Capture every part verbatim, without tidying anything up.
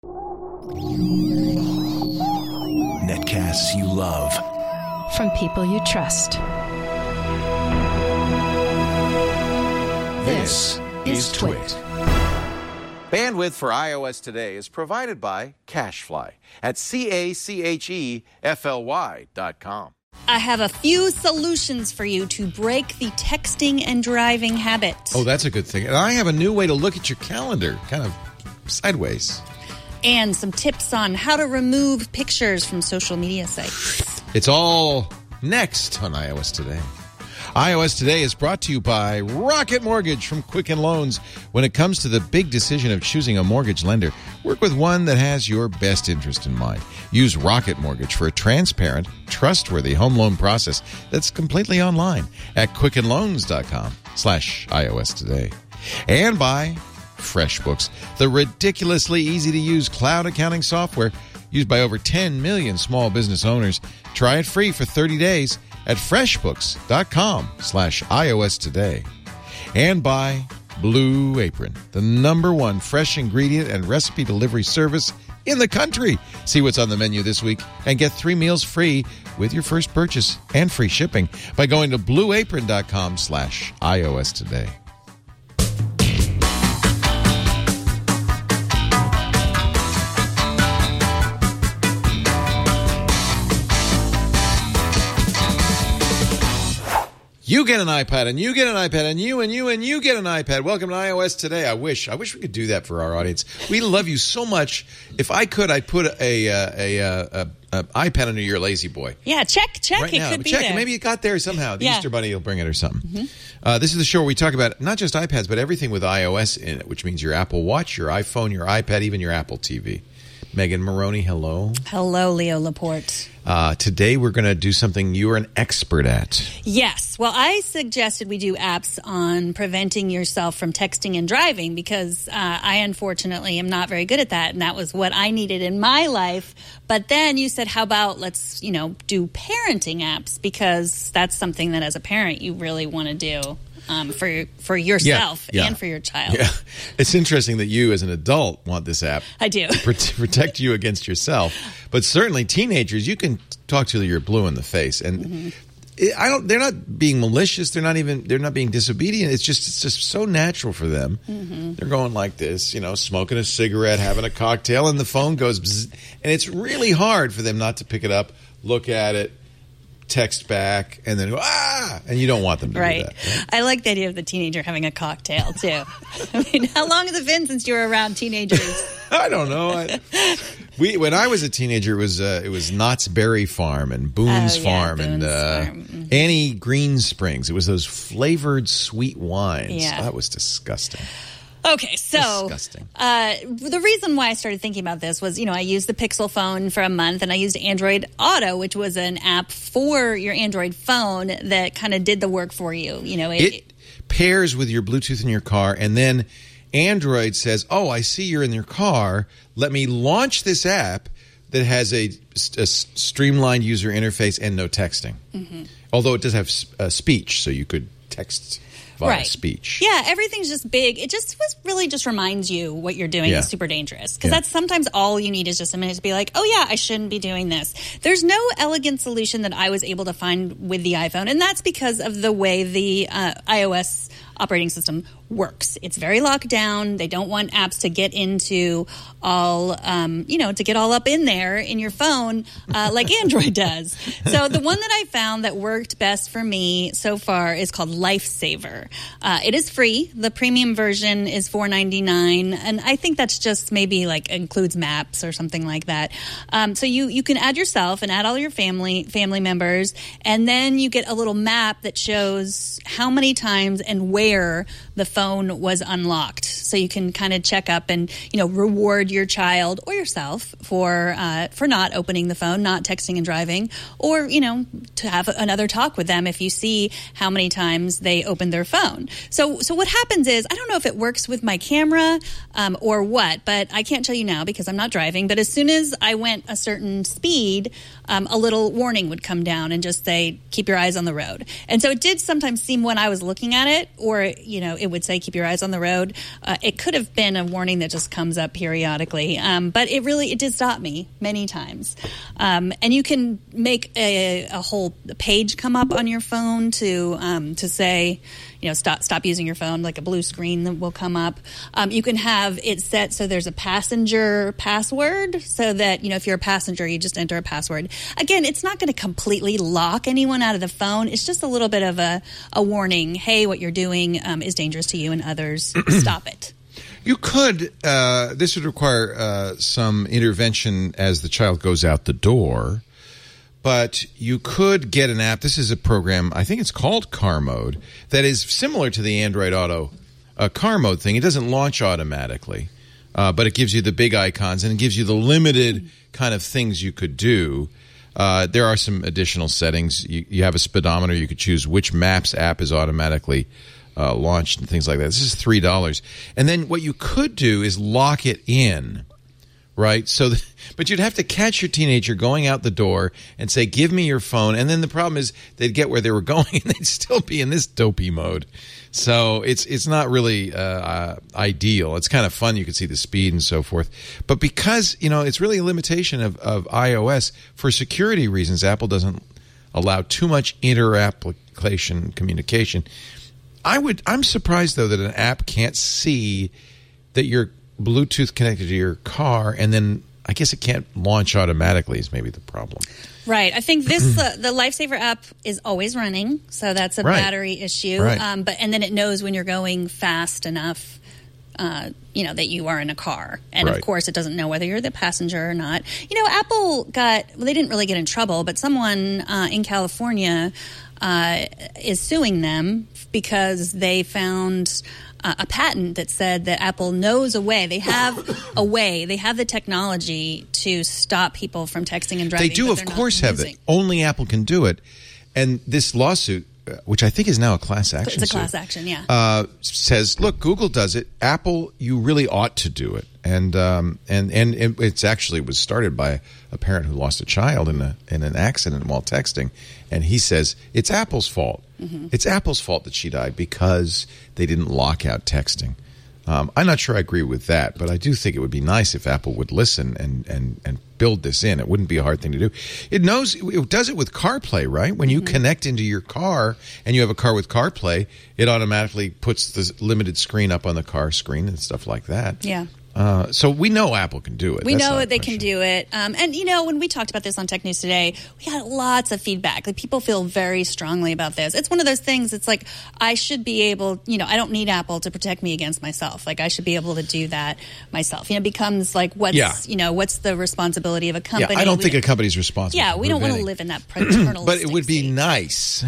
Netcasts you love. From people you trust. This is Twit. Bandwidth for iOS Today is provided by CacheFly at C A C H E F L Y dot com. I have a few solutions for you to break the texting and driving habit. Oh, that's a good thing. And I have a new way to look at your calendar, kind of sideways. And some tips on how to remove pictures from social media sites. It's all next on iOS Today. iOS Today is brought to you by Rocket Mortgage from Quicken Loans. When it comes to the big decision of choosing a mortgage lender, work with one that has your best interest in mind. Use Rocket Mortgage for a transparent, trustworthy home loan process that's completely online at quicken loans dot com slash iOS Today. And by FreshBooks, the ridiculously easy-to-use cloud accounting software used by over ten million small business owners. Try it free for thirty days at freshbooks dot com slash iOS Today. And by Blue Apron, the number one fresh ingredient and recipe delivery service in the country. See what's on the menu this week and get three meals free with your first purchase and free shipping by going to blue apron dot com slash iOS Today. You get an iPad, and you get an iPad, and you and you and you get an iPad. Welcome to iOS Today. I wish, I wish we could do that for our audience. We love you so much. If I could, I'd put a a, a, a, a iPad under your lazy boy. Yeah, check, check. Right it now. could be check there. it. Maybe it got there somehow. The Yeah. Easter Bunny will bring it or something. Mm-hmm. Uh, this is the show where we talk about not just iPads, but everything with iOS in it, which means your Apple Watch, your iPhone, your iPad, even your Apple T V. Megan Maroney, hello. Hello, Leo Laporte. Uh, today we're going to do something you're an expert at. Yes. Well, I suggested we do apps on preventing yourself from texting and driving because uh, I unfortunately am not very good at that, and that was what I needed in my life. But then you said, how about let's, you know, do parenting apps because that's something that as a parent you really want to do. Um, for for yourself yeah, yeah. and for your child. Yeah, it's interesting that you, as an adult, want this app. I do to pr- protect you against yourself, but certainly teenagers, you can talk to you're blue in the face, and mm-hmm. it, I don't. They're not being malicious. They're not even. They're not being disobedient. It's just. It's just so natural for them. Mm-hmm. They're going like this, you know, smoking a cigarette, having a cocktail, and the phone goes, bzz, and it's really hard for them not to pick it up, look at it, text back, and then go, ah, and you don't want them to right. do that. Right? I like the idea of the teenager having a cocktail, too. I mean, how long has it been since you were around teenagers? I don't know. I, we When I was a teenager, it was uh, it was Knott's Berry Farm and Boone's oh, yeah, Farm Boone's and uh, Farm. Mm-hmm. Annie Green Springs. It was those flavored sweet wines. Yeah. That was disgusting. Okay, so Disgusting. Uh, the reason why I started thinking about this was, you know, I used the Pixel phone for a month, and I used Android Auto, which was an app for your Android phone that kind of did the work for you. You know, it, It pairs with your Bluetooth in your car, and then Android says, oh, I see you're in your car. Let me launch this app that has a, a streamlined user interface and no texting. Mm-hmm. Although it does have uh, speech, so you could text via right. speech. Yeah, everything's just big. It just was really just reminds you what you're doing Yeah. is super dangerous. Because Yeah. that's sometimes all you need is just a minute to be like, oh, yeah, I shouldn't be doing this. There's no elegant solution that I was able to find with the iPhone, and that's because of the way the uh, iOS operating system works. It's very locked down. They don't want apps to get into all, um, you know, to get all up in there in your phone uh, like Android does. So the one that I found that worked best for me so far is called Lifesaver. Uh, it is free. The premium version is four ninety-nine, and I think that's just maybe like includes maps or something like that. Um, so you you can add yourself and add all your family family members, and then you get a little map that shows how many times and where the phone was unlocked. So you can kind of check up and, you know, reward your child or yourself for uh, for not opening the phone, not texting and driving, or, you know, to have another talk with them if you see how many times they opened their phone. So so what happens is, I don't know if it works with my camera um, or what, but I can't tell you now because I'm not driving. But as soon as I went a certain speed, um, a little warning would come down and just say, keep your eyes on the road. And so it did sometimes seem when I was looking at it, or before, you know, it would say keep your eyes on the road. Uh, it could have been a warning that just comes up periodically, um, but it really it did stop me many times. Um, and you can make a, a whole page come up on your phone to um, to say, you know, stop stop using your phone, like a blue screen that will come up. Um, you can have it set so there's a passenger password so that, you know, if you're a passenger, you just enter a password. Again, it's not going to completely lock anyone out of the phone. It's just a little bit of a, a warning. Hey, what you're doing um, is dangerous to you and others. Stop it. You could, uh, this would require uh, some intervention as the child goes out the door. But you could get an app. This is a program, I think it's called Car Mode, that is similar to the Android Auto uh, Car Mode thing. It doesn't launch automatically, uh, but it gives you the big icons and it gives you the limited kind of things you could do. Uh, there are some additional settings. You, you have a speedometer. You could choose which Maps app is automatically uh, launched and things like that. This is three dollars. And then what you could do is lock it in. Right, so, the, but you'd have to catch your teenager going out the door and say, "Give me your phone." And then the problem is they'd get where they were going and they'd still be in this dopey mode. So it's it's not really uh, uh, ideal. It's kind of fun. You can see the speed and so forth. But because, you know, it's really a limitation of, of iOS for security reasons. Apple doesn't allow too much inter-application communication. I would. I'm surprised though that an app can't see that you're Bluetooth connected to your car, and then I guess it can't launch automatically is maybe the problem. Right. I think this uh, the Lifesaver app is always running, so that's a right. battery issue. Right. Um, but and then it knows when you're going fast enough, uh, you know, that you are in a car. And right. of course, it doesn't know whether you're the passenger or not. You know, Apple got well, they didn't really get in trouble, but someone uh, in California uh, is suing them because they found Uh, a patent that said that Apple knows a way. They have a way. They have the technology to stop people from texting and driving. They do, but of they're course, not have using. it. Only Apple can do it. And this lawsuit, uh, which I think is now a class action It's a class suit, action, yeah. uh, says, look, Google does it. Apple, you really ought to do it. And um, and and it it's actually was started by a parent who lost a child in a in an accident while texting, and he says it's Apple's fault. Mm-hmm. It's Apple's fault that she died because they didn't lock out texting. Um, I'm not sure I agree with that, but I do think it would be nice if Apple would listen and and and build this in. It wouldn't be a hard thing to do. It knows it does it with CarPlay, right? When you mm-hmm. connect into your car and you have a car with CarPlay, it automatically puts the limited screen up on the car screen and stuff like that. Yeah. Uh, so we know Apple can do it. We That's know not they question. can do it. Um, and, you know, when we talked about this on Tech News Today, we got lots of feedback. Like, people feel very strongly about this. It's one of those things, it's like, I should be able, you know, I don't need Apple to protect me against myself. Like, I should be able to do that myself. You know, it becomes like, what's, yeah. you know, what's the responsibility of a company? Yeah, I don't we think don't, a company's responsible. Yeah, we don't want to live in that paternalistic But it would be state. nice.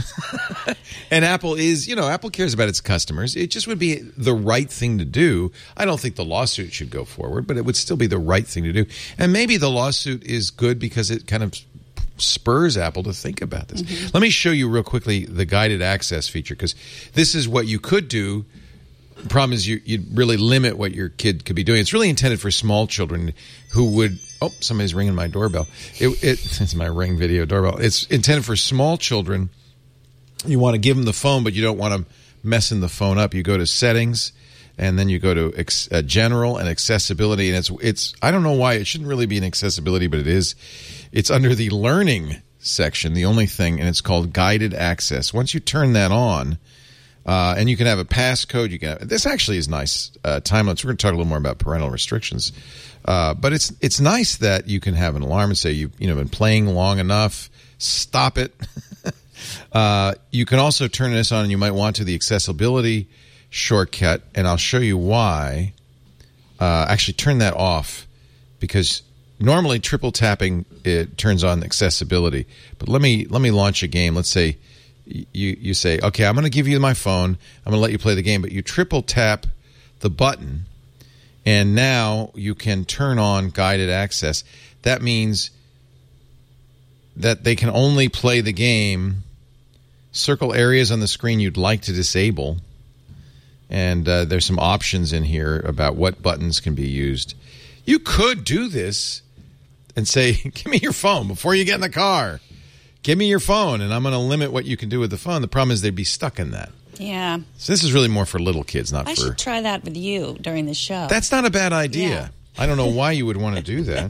And Apple is, you know, Apple cares about its customers. It just would be the right thing to do. I don't think the lawsuit should go forward, but it would still be the right thing to do. And maybe the lawsuit is good because it kind of spurs Apple to think about this. Mm-hmm. Let me show you real quickly the guided access feature, because this is what you could do. The problem is you, you'd really limit what your kid could be doing. It's really intended for small children who would... Oh, somebody's ringing my doorbell. It, it, it's my Ring video doorbell. It's intended for small children. You want to give them the phone, but you don't want them messing the phone up. You go to Settings, and then you go to ex, uh, General and Accessibility. And it's it's I don't know why. It shouldn't really be in Accessibility, but it is. It's under the Learning section, the only thing, and it's called Guided Access. Once you turn that on... Uh, and you can have a passcode. You can. Have, this actually is nice. Uh, time limits. We're going to talk a little more about parental restrictions, uh, but it's it's nice that you can have an alarm and say you've you know been playing long enough. Stop it. uh, you can also turn this on, and you might want to the accessibility shortcut, and I'll show you why. Uh, actually, turn that off because normally triple tapping it turns on accessibility. But let me let me launch a game. Let's say. You you say, okay, I'm going to give you my phone. I'm going to let you play the game, but you triple tap the button, and now you can turn on guided access. That means that they can only play the game. Circle areas on the screen you'd like to disable, and uh, there's some options in here about what buttons can be used. You could do this and say, give me your phone before you get in the car. Give me your phone, and I'm going to limit what you can do with the phone. The problem is they'd be stuck in that. Yeah. So this is really more for little kids, not I for... should try that with you during the show. That's not a bad idea. Yeah. I don't know why you would want to do that.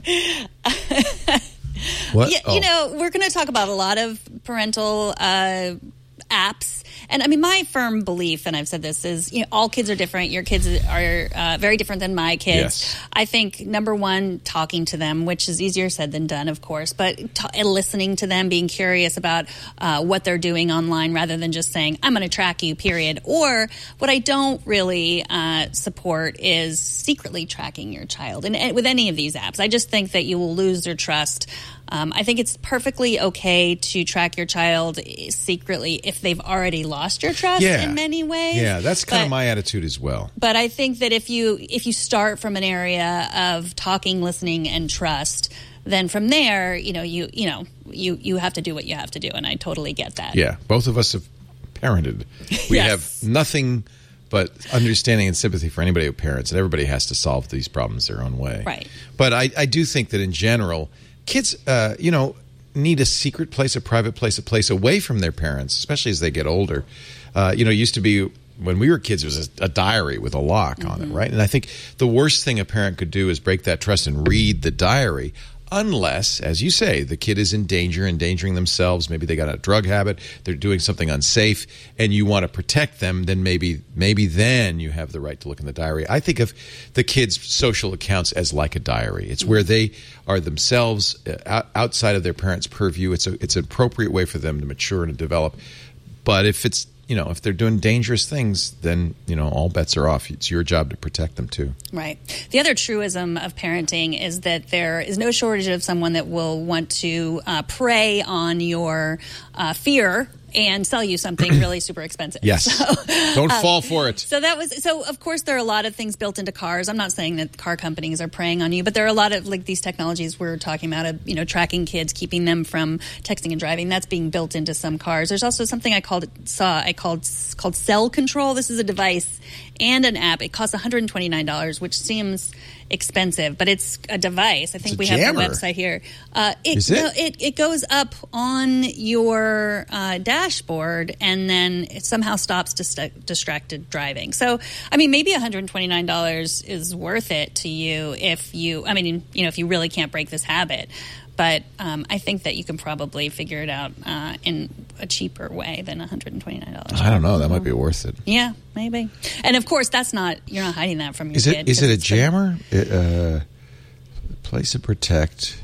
What? Yeah, Oh. You know, we're going to talk about a lot of parental uh, apps. And I mean, my firm belief, and I've said this, is you know, all kids are different. Your kids are uh, very different than my kids. Yes. I think, number one, talking to them, which is easier said than done, of course, but ta- listening to them, being curious about uh, what they're doing online rather than just saying, I'm going to track you, period. Or what I don't really uh, support is secretly tracking your child. And, and with any of these apps, I just think that you will lose their trust. Um, I think it's perfectly okay to track your child secretly if they've already lost your trust Yeah. in many ways. Yeah, that's kind But- of my attitude as well. But I think that if you if you start from an area of talking, listening, and trust, then from there, you know, you you know, you you have to do what you have to do, and I totally get that. Yeah, both of us have parented. We Yes. have nothing but understanding and sympathy for anybody who parents, and everybody has to solve these problems their own way. Right. But I, I do think that in general, kids, uh, you know, need a secret place, a private place, a place away from their parents, especially as they get older. Uh, you know, it used to be when we were kids, it was a, a diary with a lock on it, right? And I think the worst thing a parent could do is break that trust and read the diary, unless, as you say, the kid is in danger, endangering themselves. Maybe they got a drug habit, they're doing something unsafe, and you want to protect them. Then maybe, maybe then you have the right to look in the diary. I think of the kids' social accounts as like a diary. It's where they are themselves uh, outside of their parents' purview. It's a, it's an appropriate way for them to mature and develop. But if it's you know, if they're doing dangerous things, then, you know, all bets are off. It's your job to protect them, too. Right. The other truism of parenting is that there is no shortage of someone that will want to uh, prey on your uh, fear and sell you something really super expensive. Yes. So, Don't um, fall for it. So that was so. Of course, there are a lot of things built into cars. I'm not saying that car companies are preying on you, but there are a lot of like these technologies we're talking about. Of, you know, tracking kids, keeping them from texting and driving. That's being built into some cars. There's also something I called saw I called called Cell Control. This is a device and an app. It costs one hundred twenty-nine dollars, which seems expensive, but it's a device. I think It's a we have jammer. the website here. Uh, it, Is it? No, it it goes up on your uh, dashboard and then it somehow stops dist- distracted driving. So, I mean, maybe one hundred twenty-nine dollars is worth it to you if you, I mean, you know, if you really can't break this habit. But um, I think that you can probably figure it out uh, in a cheaper way than one hundred twenty-nine dollars. I don't know. That might be worth it. Yeah, maybe. And of course, that's not, you're not hiding that from your Is kid. it? Is 'cause it a it's gonna- jammer? It, uh, place to protect.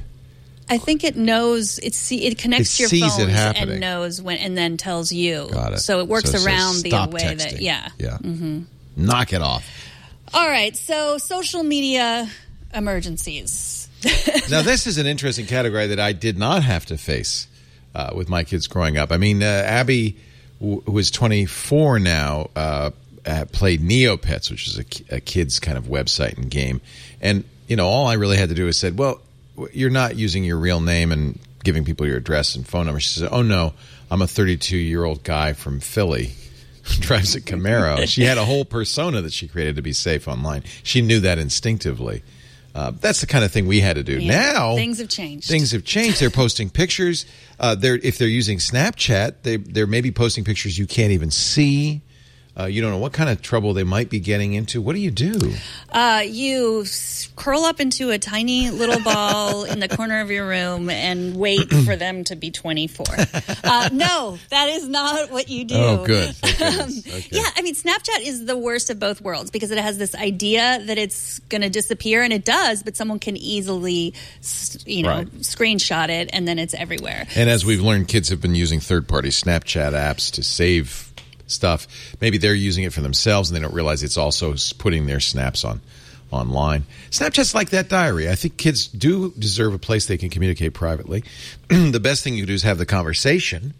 I think it knows it see it connects It your sees it phones happening. and knows when and then tells you. Got it. So it works So it says around the stop way texting. that yeah. Yeah. Mm-hmm. Knock it off. All right. So social media emergencies. Now, this is an interesting category that I did not have to face uh, with my kids growing up. I mean, uh, Abby, w- who is twenty-four now, uh, uh, played Neopets, which is a, ki- a kid's kind of website and game. And, you know, all I really had to do is said, well, w- you're not using your real name and giving people your address and phone number. She said, oh, no, I'm a thirty-two-year-old guy from Philly who drives a Camaro. She had a whole persona that she created to be safe online. She knew that instinctively. Uh, that's the kind of thing we had to do. Yeah. Now Things have changed. Things have changed. They're posting pictures. Uh, they're if they're using Snapchat, they they're maybe posting pictures you can't even see. Uh, you don't know what kind of trouble they might be getting into. What do you do? Uh, you s- curl up into a tiny little ball in the corner of your room and wait for them to be twenty-four. Uh, no, that is not what you do. Oh, good. Thank goodness. Okay. Yeah, I mean, Snapchat is the worst of both worlds because it has this idea that it's going to disappear, and it does, but someone can easily, s- you know, Right. screenshot it, and then it's everywhere. And as we've learned, kids have been using third-party Snapchat apps to save stuff. Maybe they're using it for themselves and they don't realize it's also putting their snaps on online. Snapchat's like that diary. I think kids do deserve a place they can communicate privately. The best thing you do is have the conversation.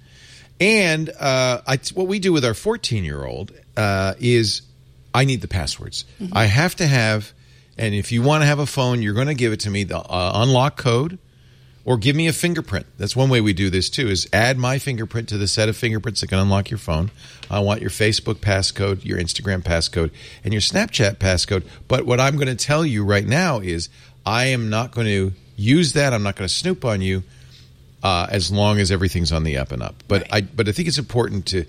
And uh, I, what we do with our fourteen-year-old uh, is I need the passwords. Mm-hmm. I have to have, and if you want to have a phone, you're going to give it to me, the uh, unlock code. Or give me a fingerprint. That's one way we do this, too, is add my fingerprint to the set of fingerprints that can unlock your phone. I want your Facebook passcode, your Instagram passcode, and your Snapchat passcode. But what I'm going to tell you right now is I am not going to use that. I'm not going to snoop on you uh, as long as everything's on the up and up. But, right. I, but I think it's important to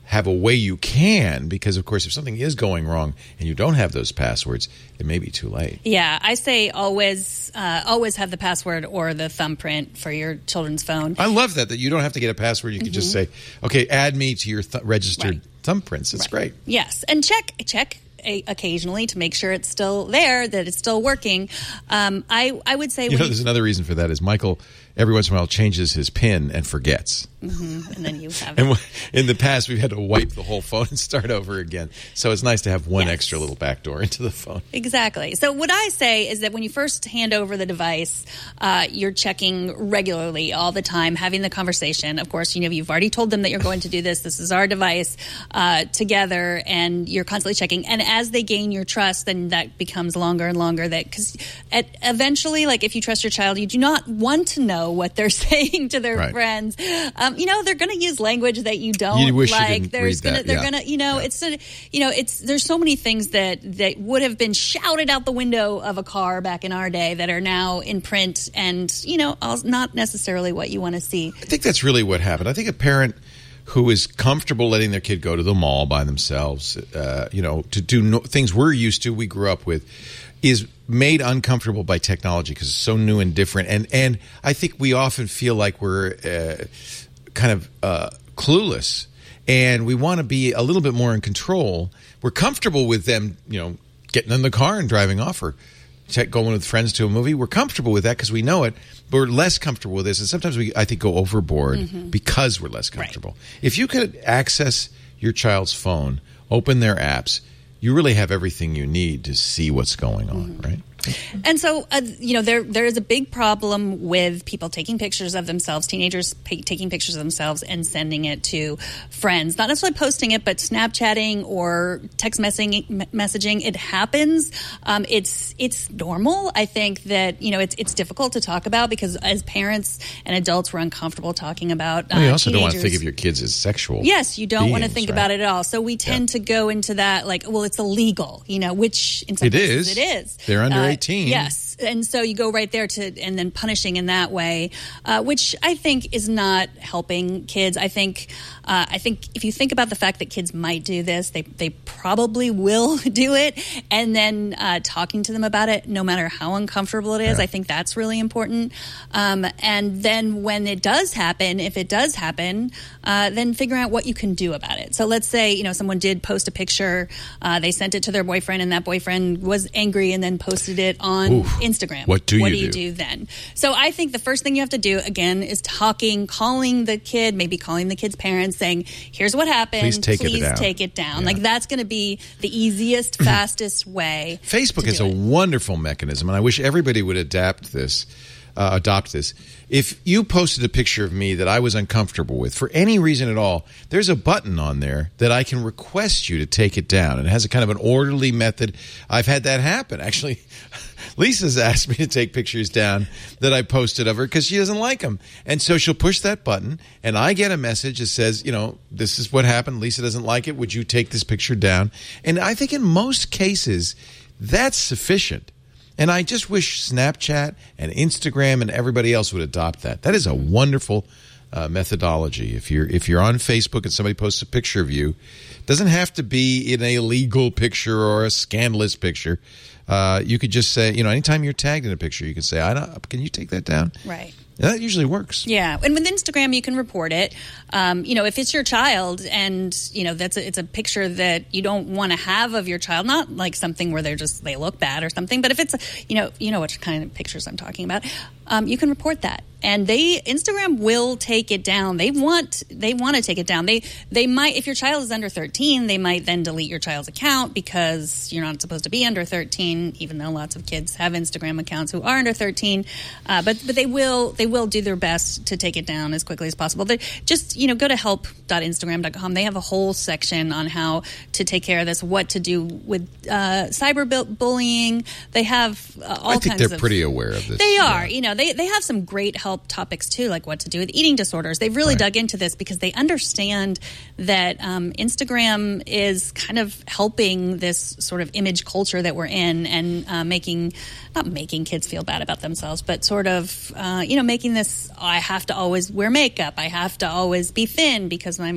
have a way you can, because, of course, if something is going wrong and you don't have those passwords, it may be too late. Yeah, I say always uh, always have the password or the thumbprint for your children's phone. I love that, that you don't have to get a password. You can mm-hmm. just say, okay, add me to your th- registered right. thumbprints. It's right. great. Yes, and check check a- occasionally to make sure it's still there, that it's still working. Um, I, I would say... You know, there's another reason for that is Michael, every once in a while, changes his PIN and forgets. Mm-hmm. And then you have and in the past, we've had to wipe the whole phone and start over again. So it's nice to have one yes. extra little backdoor into the phone. Exactly. So what I say is that when you first hand over the device, uh, you're checking regularly all the time, having the conversation. Of course, you know, you've already told them that you're going to do this. This is our device uh, together, and you're constantly checking. And as they gain your trust, then that becomes longer and longer. That because eventually, like if you trust your child, you do not want to know what they're saying to their right. friends. Um, you know, they're going to use language that you don't you wish like. You didn't There's read gonna, that. they're yeah. going to, you know, yeah. it's, a, you know, it's, there's so many things that, that would have been shouted out the window of a car back in our day that are now in print and, you know, not necessarily what you want to see. I think that's really what happened. I think a parent who is comfortable letting their kid go to the mall by themselves, uh, you know, to do no, things we're used to, we grew up with, is made uncomfortable by technology because it's so new and different. And, and I think we often feel like we're uh, kind of uh, clueless, and we want to be a little bit more in control. We're comfortable with them, you know, getting in the car and driving off, or going with friends to a movie. We're comfortable with that because we know it, but we're less comfortable with this. And sometimes we, I think, go overboard mm-hmm. because we're less comfortable. Right. If you could access your child's phone, open their apps, you really have everything you need to see what's going on, mm-hmm. right? And so, uh, you know, there there is a big problem with people taking pictures of themselves, teenagers p- taking pictures of themselves and sending it to friends. Not necessarily posting it, but Snapchatting or text messaging. messaging. It happens. Um, it's it's normal. I think that, you know, it's it's difficult to talk about because as parents and adults, we're uncomfortable talking about uh, well, you also teenagers. don't want to think of your kids as sexual. Yes, you don't beings, want to think right? about it at all. So we tend yeah. to go into that like, well, it's illegal, you know, which in some it cases is. it is. They're under uh, eighteen. Yes. And so you go right there to, and then punishing in that way, uh, which I think is not helping kids. I think, uh, I think if you think about the fact that kids might do this, they they probably will do it, and then uh, talking to them about it, no matter how uncomfortable it is, yeah. I think that's really important. Um, and then when it does happen, if it does happen, uh, then figuring out what you can do about it. So let's say, you know, someone did post a picture, uh, they sent it to their boyfriend, and that boyfriend was angry and then posted it on Oof. Instagram. What do what you do you do? do then? So I think the first thing you have to do, again, is talking, calling the kid, maybe calling the kid's parents, saying, here's what happened. Please take Please it down. take it down. Yeah. Like, that's going to be the easiest, fastest way. Facebook is a it. wonderful mechanism, and I wish everybody would adapt this. Uh, adopt this. If you posted a picture of me that I was uncomfortable with for any reason at all, there's a button on there that I can request you to take it down. And it has a kind of an orderly method. I've had that happen. Actually, Lisa's asked me to take pictures down that I posted of her because she doesn't like them. And so she'll push that button, and I get a message that says, you know, this is what happened. Lisa doesn't like it. Would you take this picture down? And I think in most cases, that's sufficient. And I just wish Snapchat and Instagram and everybody else would adopt that. That is a wonderful uh, methodology. If you're if you're on Facebook and somebody posts a picture of you, it doesn't have to be in a illegal picture or a scandalous picture. Uh, you could just say, you know, anytime you're tagged in a picture, you can say, I don't, can you take that down? Right. And that usually works. Yeah, and with Instagram, you can report it. Um, you know, if it's your child, and you know that's a, it's a picture that you don't want to have of your child, not like something where they're just they look bad or something. But if it's, you know, you know what kind of pictures I'm talking about, um, you can report that, and they Instagram will take it down. They want they want to take it down. They they might, if your child is under thirteen, they might then delete your child's account because you're not supposed to be under thirteen, even though lots of kids have Instagram accounts who are under thirteen. Uh, but but they will they will do their best to take it down as quickly as possible. They just, you know, go to help dot instagram dot com. They have a whole section on how to take care of this, what to do with uh, cyberbullying. They have uh, all kinds of... I think they're pretty aware of this. They are. Yeah. You know, they, they have some great help topics, too, like what to do with eating disorders. They've really right. dug into this because they understand that um, Instagram is kind of helping this sort of image culture that we're in and uh, making, not making kids feel bad about themselves, but sort of, uh, you know, making this, oh, I have to always wear makeup. I have to always be thin because I'm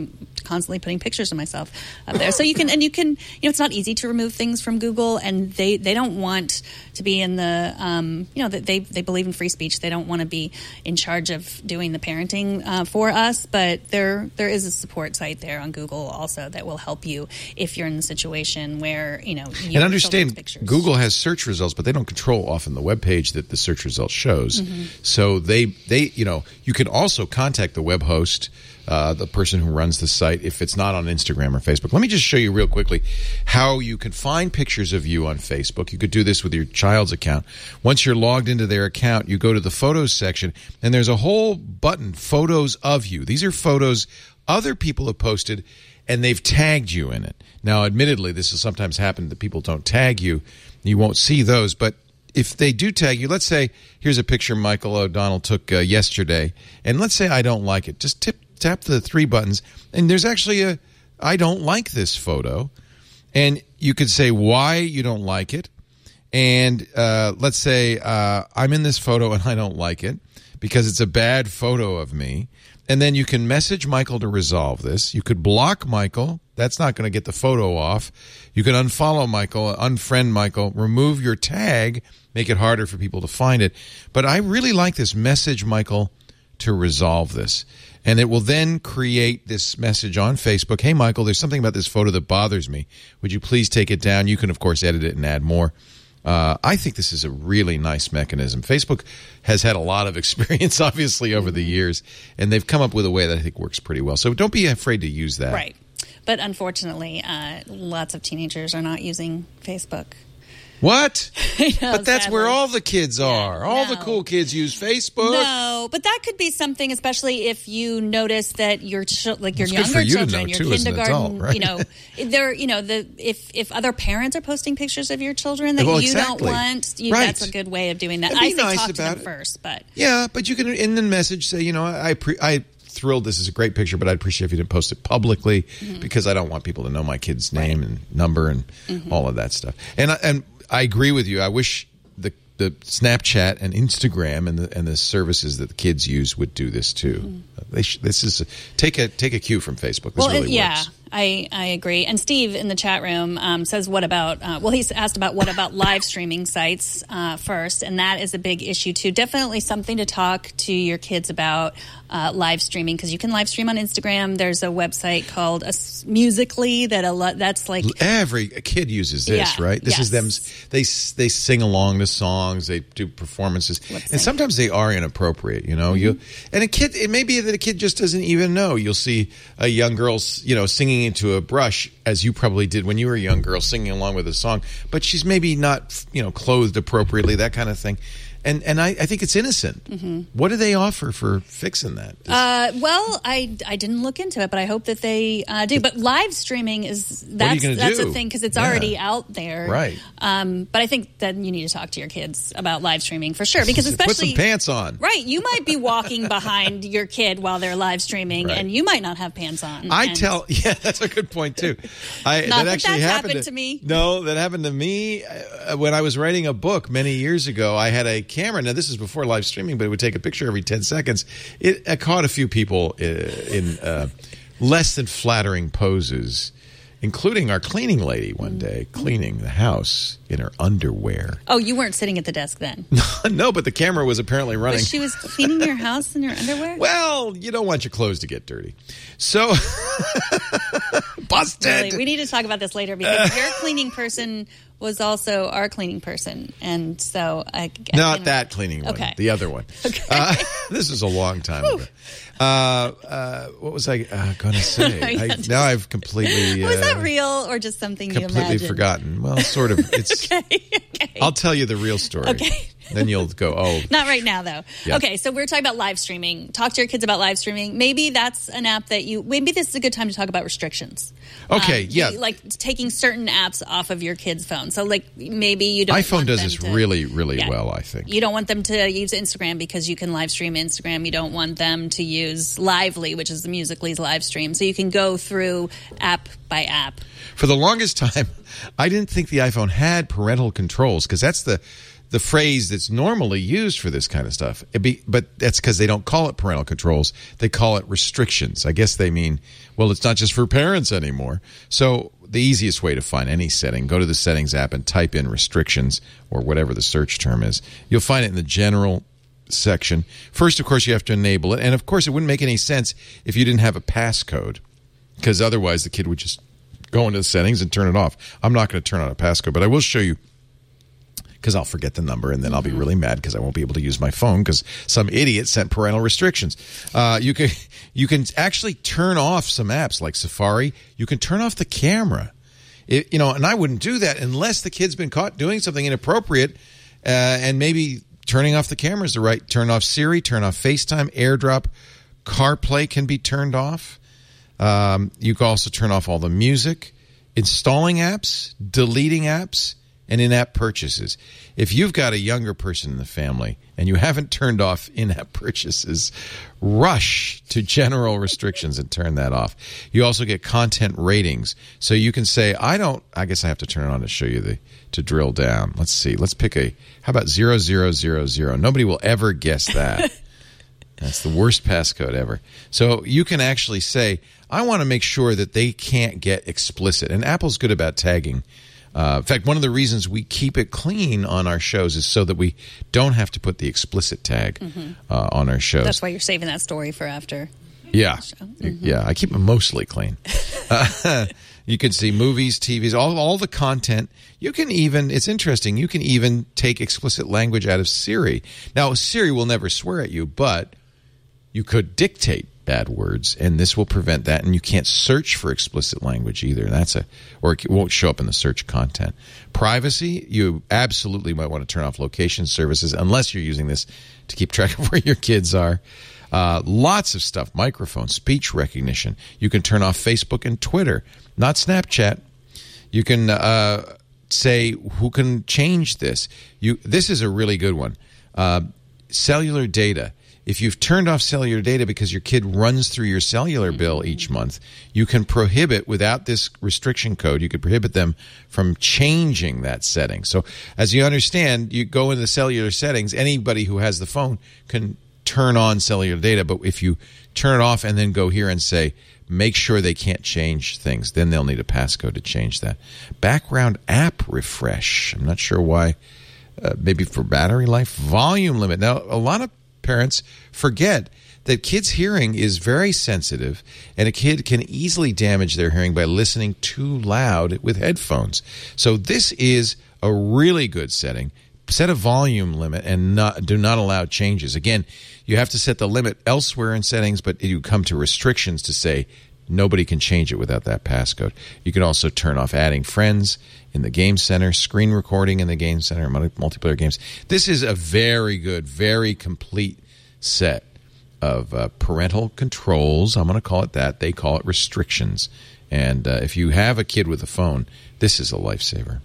constantly putting pictures of myself up there. So you can, and you can, you know, it's not easy to remove things from Google, and they, they don't want to be in the, um, you know, they they believe in free speech. They don't want to be in charge of doing the parenting uh, for us, but there there is a support site there on Google also that will help you if you're in the situation where, you know, you and understand Google has search results, but they don't control often the web page that the search result shows. Mm-hmm. So they they you know you can also contact the web host, uh, the person who runs the site, if it's not on Instagram or Facebook. Let me just show you real quickly how you can find pictures of you on Facebook. You could do this with your child's account. Once you're logged into their account, you go to the photos section, and there's a whole button, photos of you. These are photos other people have posted, and they've tagged you in it. Now, admittedly, this has sometimes happened that people don't tag you. You won't see those, but if they do tag you, let's say here's a picture Michael O'Donnell took uh, yesterday, and let's say I don't like it. Just tip, tap the three buttons, and there's actually a I don't like this photo, and you could say why you don't like it, and uh, let's say uh, I'm in this photo and I don't like it because it's a bad photo of me. And then you can message Michael to resolve this. You could block Michael. That's not going to get the photo off. You can unfollow Michael, unfriend Michael, remove your tag, make it harder for people to find it. But I really like this, message Michael to resolve this. And it will then create this message on Facebook. Hey, Michael, there's something about this photo that bothers me. Would you please take it down? You can, of course, edit it and add more. Uh, I think this is a really nice mechanism. Facebook has had a lot of experience, obviously, over the years, and they've come up with a way that I think works pretty well. So don't be afraid to use that. Right. But unfortunately, uh, lots of teenagers are not using Facebook. What? I know, but that's sadly. where all the kids are. All no. the cool kids use Facebook. No, but that could be something, especially if you notice that your ch- like your It's good younger for you to children, know, your too, as an kindergarten, adult, right? you know, they're you know the if if other parents are posting pictures of your children that Well, you exactly. don't want, you, Right. that's a good way of doing that. And be I say nice talk to them about it. first, but Yeah, but you can in the message say, you know, I pre- I thrilled this is a great picture, but I'd appreciate if you didn't post it publicly mm-hmm. because I don't want people to know my kid's name right. and number and mm-hmm. all of that stuff. And I, and I agree with you. I wish the the Snapchat and Instagram and the and the services that the kids use would do this too. Mm-hmm. They sh- this is a, take a take a cue from Facebook. This well, really it, yeah. works. I, I agree. And Steve in the chat room um, says, what about, uh, well, he's asked about what about live streaming sites uh, first, and that is a big issue too. Definitely something to talk to your kids about uh, live streaming, because you can live stream on Instagram. There's a website called uh, Musical.ly that a lot, that's like... Every kid uses this, yeah, right? This yes. is them. They they sing along to songs. They do performances. Lip-sync. And sometimes they are inappropriate, you know. Mm-hmm. You And a kid, it may be that a kid just doesn't even know. You'll see a young girl, you know, singing into a brush, as you probably did when you were a young girl, singing along with a song, but she's maybe not, you know, clothed appropriately, that kind of thing. And and I, I think it's innocent. Mm-hmm. What do they offer for fixing that? Uh, well, I, I didn't look into it, but I hope that they uh, do. But live streaming is that's that's do? a thing because it's yeah. already out there, right? Um, but I think that you need to talk to your kids about live streaming for sure, because especially put some pants on, right? You might be walking behind your kid while they're live streaming, right. and you might not have pants on. I and tell, yeah, that's a good point too. I not that that actually that's happened, happened to me. No, that happened to me uh, when I was writing a book many years ago. I had a camera. Now this is before live streaming, but it would take a picture every ten seconds. It I caught a few people uh, in uh, less than flattering poses, including our cleaning lady one day cleaning the house in her underwear. Oh, you weren't sitting at the desk then? No, but the camera was apparently running. But she was cleaning your house in your underwear? Well, you don't want your clothes to get dirty. So, busted. Really, we need to talk about this later, because your cleaning person was also our cleaning person, and so I, I not that cleaning one, okay. the other one. Okay. Uh, this was a long time ago. Uh, uh, what was I uh, going to say? I, now I've completely. Was uh, that real or just something you completely imagined? forgotten? Well, sort of. It's. okay. Okay. I'll tell you the real story. Okay. Then you'll go, oh. Not right now, though. Yeah. Okay, so we're talking about live streaming. Talk to your kids about live streaming. Maybe that's an app that you... Maybe this is a good time to talk about restrictions. Okay, um, yeah. Like taking certain apps off of your kids' phone. So, like, maybe you don't iPhone want does them this to, really, really yeah. well, I think. You don't want them to use Instagram because you can live stream Instagram. You don't want them to use Lively, which is the Musical.ly's live stream. So you can go through app by app. For the longest time, I didn't think the iPhone had parental controls, because that's the... the phrase that's normally used for this kind of stuff. It'd be, but that's because they don't call it parental controls. They call it restrictions. I guess they mean, well, it's not just for parents anymore. So the easiest way to find any setting, go to the Settings app and type in restrictions or whatever the search term is. You'll find it in the general section. First, of course, you have to enable it. And, of course, it wouldn't make any sense if you didn't have a passcode, because otherwise the kid would just go into the settings and turn it off. I'm not going to turn on a passcode, but I will show you, because I'll forget the number, and then I'll be really mad because I won't be able to use my phone because some idiot sent parental restrictions. Uh, you can you can actually turn off some apps like Safari. You can turn off the camera. It, you know, and I wouldn't do that unless the kid's been caught doing something inappropriate, uh, and maybe turning off the camera is the right. Turn off Siri, turn off FaceTime, AirDrop, CarPlay can be turned off. Um, you can also turn off all the music, installing apps, deleting apps, and in-app purchases. If you've got a younger person in the family and you haven't turned off in-app purchases, rush to general restrictions and turn that off. You also get content ratings. So you can say, I don't, I guess I have to turn it on to show you the, to drill down. Let's see. Let's pick a, how about zero zero zero zero? Nobody will ever guess that. That's the worst passcode ever. So you can actually say, I want to make sure that they can't get explicit. And Apple's good about tagging. Uh, in fact, one of the reasons we keep it clean on our shows is so that we don't have to put the explicit tag mm-hmm. uh, on our shows. That's why you're saving that story for after. Yeah. Mm-hmm. Yeah, I keep them mostly clean. uh, you can see movies, T Vs, all, all the content. You can even, it's interesting, you can even take explicit language out of Siri. Now, Siri will never swear at you, but you could dictate bad words, and this will prevent that. And you can't search for explicit language either. That's a, or it won't show up in the search content. Privacy, you absolutely might want to turn off location services unless you're using this to keep track of where your kids are. Uh, lots of stuff, microphone, speech recognition. You can turn off Facebook and Twitter, not Snapchat. You can uh, say who can change this. You, this is a really good one. Uh, cellular data. If you've turned off cellular data because your kid runs through your cellular bill each month, you can prohibit, without this restriction code, you could prohibit them from changing that setting. So as you understand, you go into the cellular settings, anybody who has the phone can turn on cellular data, but if you turn it off and then go here and say, make sure they can't change things, then they'll need a passcode to change that. Background app refresh. I'm not sure why. Uh, maybe for battery life. Volume limit. Now, a lot of parents forget that kids' hearing is very sensitive, and a kid can easily damage their hearing by listening too loud with headphones. So this is a really good setting. Set a volume limit and not, do not allow changes. Again, you have to set the limit elsewhere in settings, but you come to restrictions to say nobody can change it without that passcode. You can also turn off adding friends in the Game Center, screen recording in the Game Center, multiplayer games. This is a very good, very complete set of uh, parental controls. I'm going to call it that. They call it restrictions. And uh, if you have a kid with a phone, this is a lifesaver.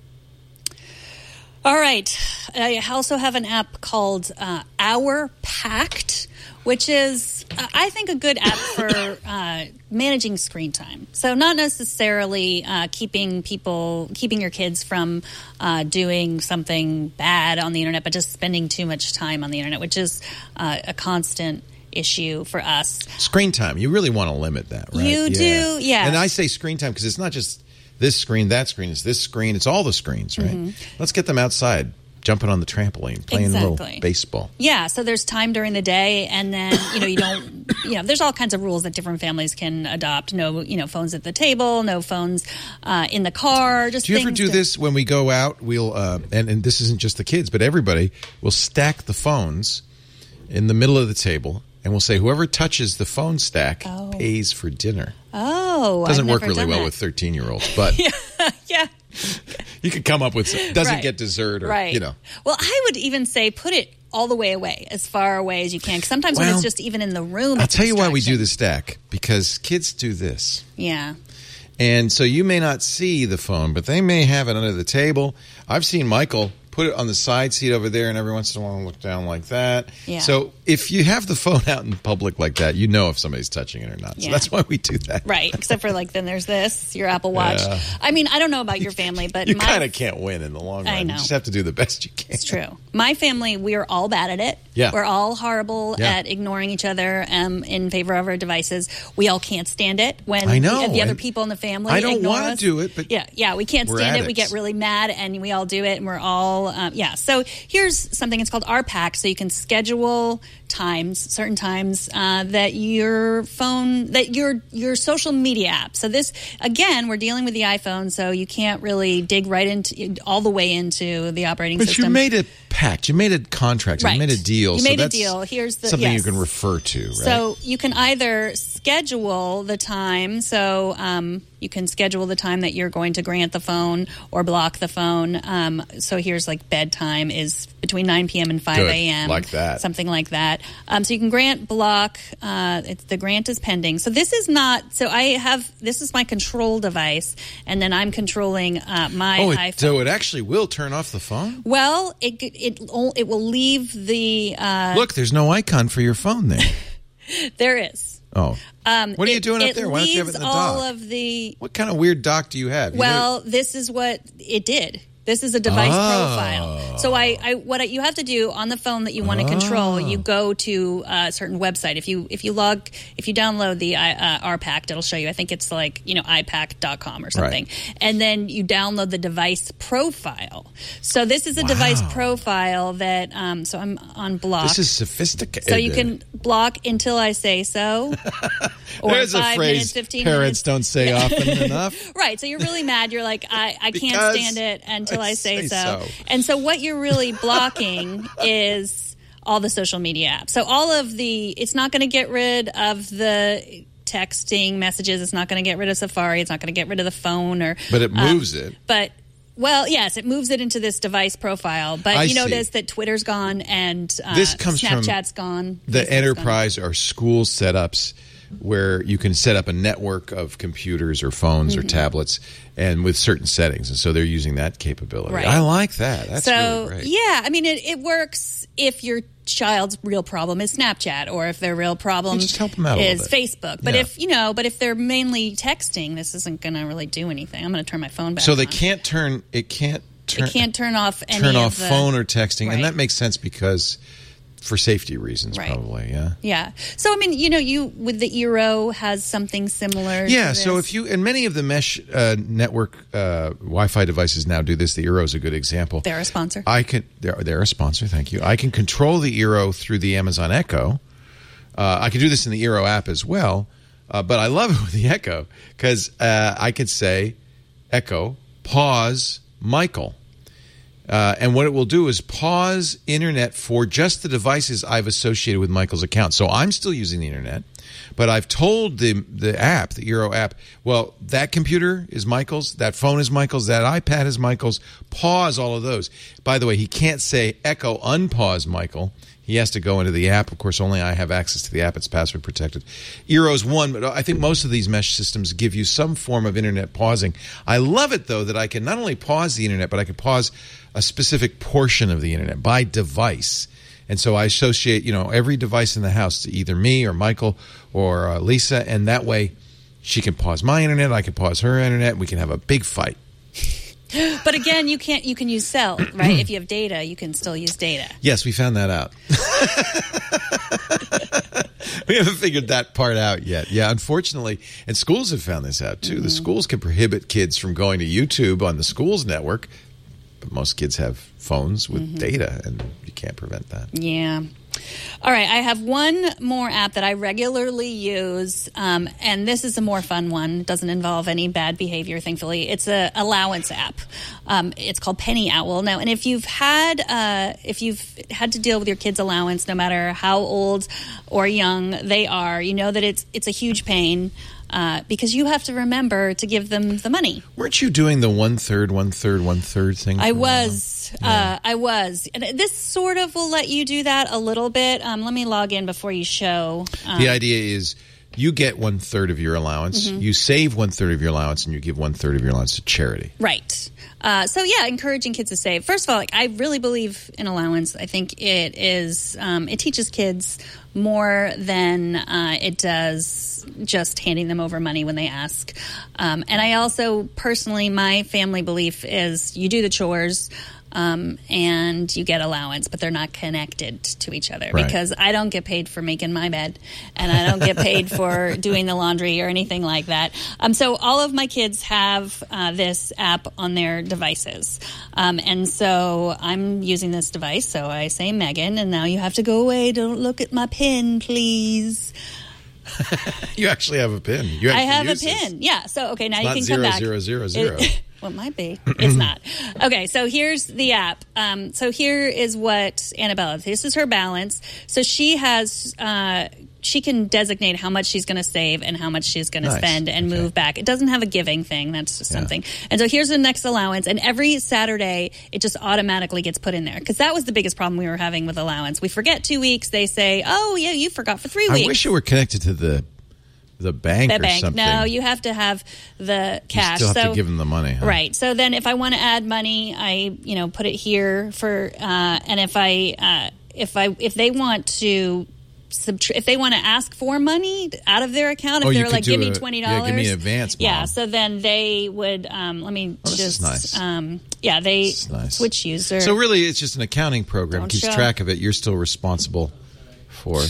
All right. I also have an app called uh, Our Pact, which is, uh, I think, a good app for uh, managing screen time. So not necessarily uh, keeping people, keeping your kids from uh, doing something bad on the internet, but just spending too much time on the internet, which is uh, a constant issue for us. Screen time. You really want to limit that, right? You yeah. do, yeah. And I say screen time because it's not just this screen, that screen, it's this screen, it's all the screens, right? Mm-hmm. Let's get them outside, jumping on the trampoline, playing exactly. a little baseball. Yeah, so there's time during the day, and then, you know, you don't, you know, there's all kinds of rules that different families can adopt. No, you know, phones at the table, no phones uh, in the car. Just do you ever do to- this when we go out? We'll, uh, and, and this isn't just the kids, but everybody will stack the phones in the middle of the table, and we'll say whoever touches the phone stack oh. pays for dinner. Oh, doesn't I've work never really done well that. with thirteen-year-olds, but yeah, yeah. You could come up with doesn't right. get dessert or right. you know. Well, I would even say put it all the way away, as far away as you can. Because sometimes well, when it's just even in the room, I'll it's tell you why we do distraction. the stack, because kids do this. Yeah. And so you may not see the phone, but they may have it under the table. I've seen Michael put it on the side seat over there, and every once in a while look down like that. Yeah. So if you have the phone out in public like that, you know if somebody's touching it or not. So Yeah. that's why we do that. Right, except for like then there's this, your Apple Watch. Yeah. I mean, I don't know about your family, but You my, kind of can't win in the long run. I know. You just have to do the best you can. It's true. My family, we are all bad at it. Yeah. We're all horrible Yeah. at ignoring each other um, in favor of our devices. We all can't stand it when I know, the, the other and people in the family I don't ignore wanna us. do it, but yeah, yeah, we can't we're stand it. We addicts. get really mad, and we all do it, and we're all um, yeah. So here's something. It's called R PAC, so you can schedule times, certain times uh, that your phone, that your your social media app. So this again, we're dealing with the iPhone, so you can't really dig right into all the way into the operating But system. you made a pact. You made a contract. Right. You made a deal. You so made a that's deal. Here's the- something yes. you can refer to, right? So you can either schedule the time. So um, you can schedule the time that you're going to grant the phone or block the phone. Um, so here's like bedtime is between nine p.m. and five a.m. Good. Like that. Something like that. Um, so you can grant, block. Uh, it's, the grant is pending. So this is not. So I have. This is my control device, and then I'm controlling uh, my oh, it, iPhone. so it actually will turn off the phone? Well, it it it will leave the. Uh, Look, there's no icon for your phone there. there is. Oh. Um, What are you it- doing up it there? Why don't you have it in leaves the all dock? of the. What kind of weird dock do you have? You Well, this is what it did. This is a device Oh. profile. So I, I what I, you have to do on the phone that you want to control, Oh. you go to a certain website. If you if you log if you download the uh, R PAC, it'll show you. I think it's like you know i pac dot com or something, Right. and then you download the device profile. So this is a device Wow. profile that. Um, so I'm on block. This is sophisticated. so you can block until I say so. Or There's five a phrase minutes, fifteen parents minutes. don't say often enough. Right, so you're really mad. You're like, I, I can't Because stand it until I, I say, say so. so. And so what you're really blocking is all the social media apps. So all of the, it's not going to get rid of the texting messages. It's not going to get rid of Safari. It's not going to get rid of the phone or. But it um, moves it. But. Well, yes, it moves it into this device profile, but I you see. notice that Twitter's gone and uh, This comes from Snapchat's gone. The Facebook's gone. enterprise or school setups where you can set up a network of computers or phones Mm-hmm. or tablets and with certain settings. And so they're using that capability. Right. I like that. That's so, really great. yeah, I mean, it, it works if your child's real problem is Snapchat or if their real problem You just help them out a is little bit. Facebook. But Yeah. if, you know, but if they're mainly texting, this isn't going to really do anything. I'm going to turn my phone back So they on. can't turn, it can't turn, It can't turn off any turn of off the- phone or texting. Right. And that makes sense because for safety reasons, Right. probably. Yeah. Yeah. So, I mean, you know, you with the Eero has something similar. Yeah, to so this. if you, and many of the mesh uh, network uh, Wi-Fi devices now do this. The Eero is a good example. They're a sponsor. I can, they're, they're a sponsor, thank you. I can control the Eero through the Amazon Echo. Uh, I can do this in the Eero app as well, uh, but I love it with the Echo because uh, I could say, Echo, pause Michael. Uh, and what it will do is pause internet for just the devices I've associated with Michael's account. So I'm still using the internet, but I've told the the app, the Eero app, well, that computer is Michael's, that phone is Michael's, that iPad is Michael's. Pause all of those. By the way, he can't say Echo unpause Michael. He has to go into the app. Of course, only I have access to the app. It's password protected. Eero's one, but I think most of these mesh systems give you some form of internet pausing. I love it, though, that I can not only pause the internet, but I can pause a specific portion of the internet by device. And so I associate, you know, every device in the house to either me or Michael or uh, Lisa, and that way she can pause my internet, I can pause her internet, and we can have a big fight. But again, you can't. You can use cell, right? If you have data, you can still use data. Yes, we found that out. We haven't figured that part out yet. Yeah, unfortunately, and schools have found this out too. Mm-hmm. The schools can prohibit kids from going to YouTube on the school's network, but most kids have phones with Mm-hmm. data, and you can't prevent that. Yeah. All right. I have one more app that I regularly use, um, and this is a more fun one. It doesn't involve any bad behavior, thankfully. It's a allowance app. Um, it's called Penny Owl. Now, and if you've had uh, if you've had to deal with your kids' allowance, no matter how old or young they are, you know that it's it's a huge pain. Uh, because you have to remember to give them the money. Weren't you doing the one third, one third, one third thing? I for a while? was. Uh, I was. And this sort of will let you do that a little bit. Um, let me log in before you show. Um, The idea is You get one third of your allowance. Mm-hmm. You save one third of your allowance, and you give one third of your allowance to charity. Right. Uh, so yeah, encouraging kids to save. First of all, like I really believe in allowance. I think it is um, it teaches kids more than uh, it does just handing them over money when they ask. Um, and I also personally, my family belief is you do the chores. Um, and you get allowance, but they're not connected to each other right. because I don't get paid for making my bed and I don't get paid for doing the laundry or anything like that. Um, so all of my kids have uh, this app on their devices. Um, and so I'm using this device. So I say, Megan, and now you have to go away. Don't look at my pen, please. You actually have a pin. You I have a use pin. This. Yeah. So, okay, now it's you can zero, come back. Zero, zero, zero, it, well, it might be. It's not. Okay, so here's the app. Um, so here is what Annabella, this is her balance. So she has, uh, she can designate how much she's going to save and how much she's going to nice. spend and okay. move back. It doesn't have a giving thing. That's just yeah. something. And so here's the next allowance. And every Saturday, it just automatically gets put in there. Because that was the biggest problem we were having with allowance. We forget two weeks. They say, oh, yeah, you forgot for three weeks. I wish it were connected to the the bank the or bank. something. No, you have to have the cash. You still have so, to give them the money. Huh? Right. So then if I want to add money, I, you know, put it here for, uh, and if I, uh, if I, if they want to, subtra- if they want to ask for money out of their account, if oh, they're like, give a, me twenty dollars. Yeah, give me an advance, Mom. Yeah, so then they would, um, let me oh, this just, is nice. um, yeah, they nice. switch user. So really it's just an accounting program. Don't Keeps show. track of it. You're still responsible for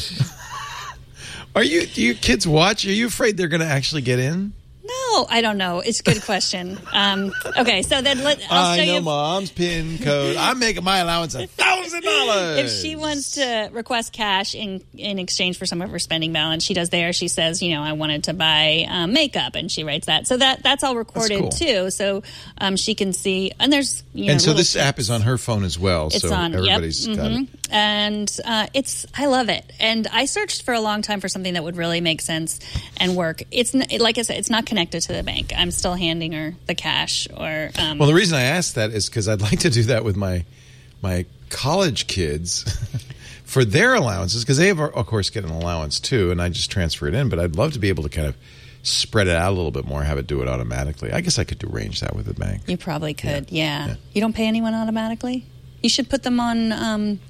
Are you? Do your kids watch? Are you afraid they're going to actually get in? No, I don't know. It's a good question. Um, okay, so then let, I'll I show know you. Mom's pin code. I'm making my allowance a thousand dollars. If she wants to request cash in in exchange for some of her spending balance, she does there. She says, you know, I wanted to buy um, makeup, and she writes that. So that that's all recorded That's cool. too. So um, she can see. And there's you know, and so little this tips. app is on her phone as well. It's so on. everybody's yep. got mm-hmm. it. And uh, it's I love it. And I searched for a long time for something that would really make sense and work. It's n- like I said, it's not connected to the bank. I'm still handing her the cash. Or um, well, the reason I asked that is because I'd like to do that with my my college kids for their allowances, because they have, of course, get an allowance too, and I just transfer it in. But I'd love to be able to kind of spread it out a little bit more, have it do it automatically. I guess I could arrange that with the bank. You probably could. Yeah. Yeah. Yeah. You don't pay anyone automatically? You should put them on. Um,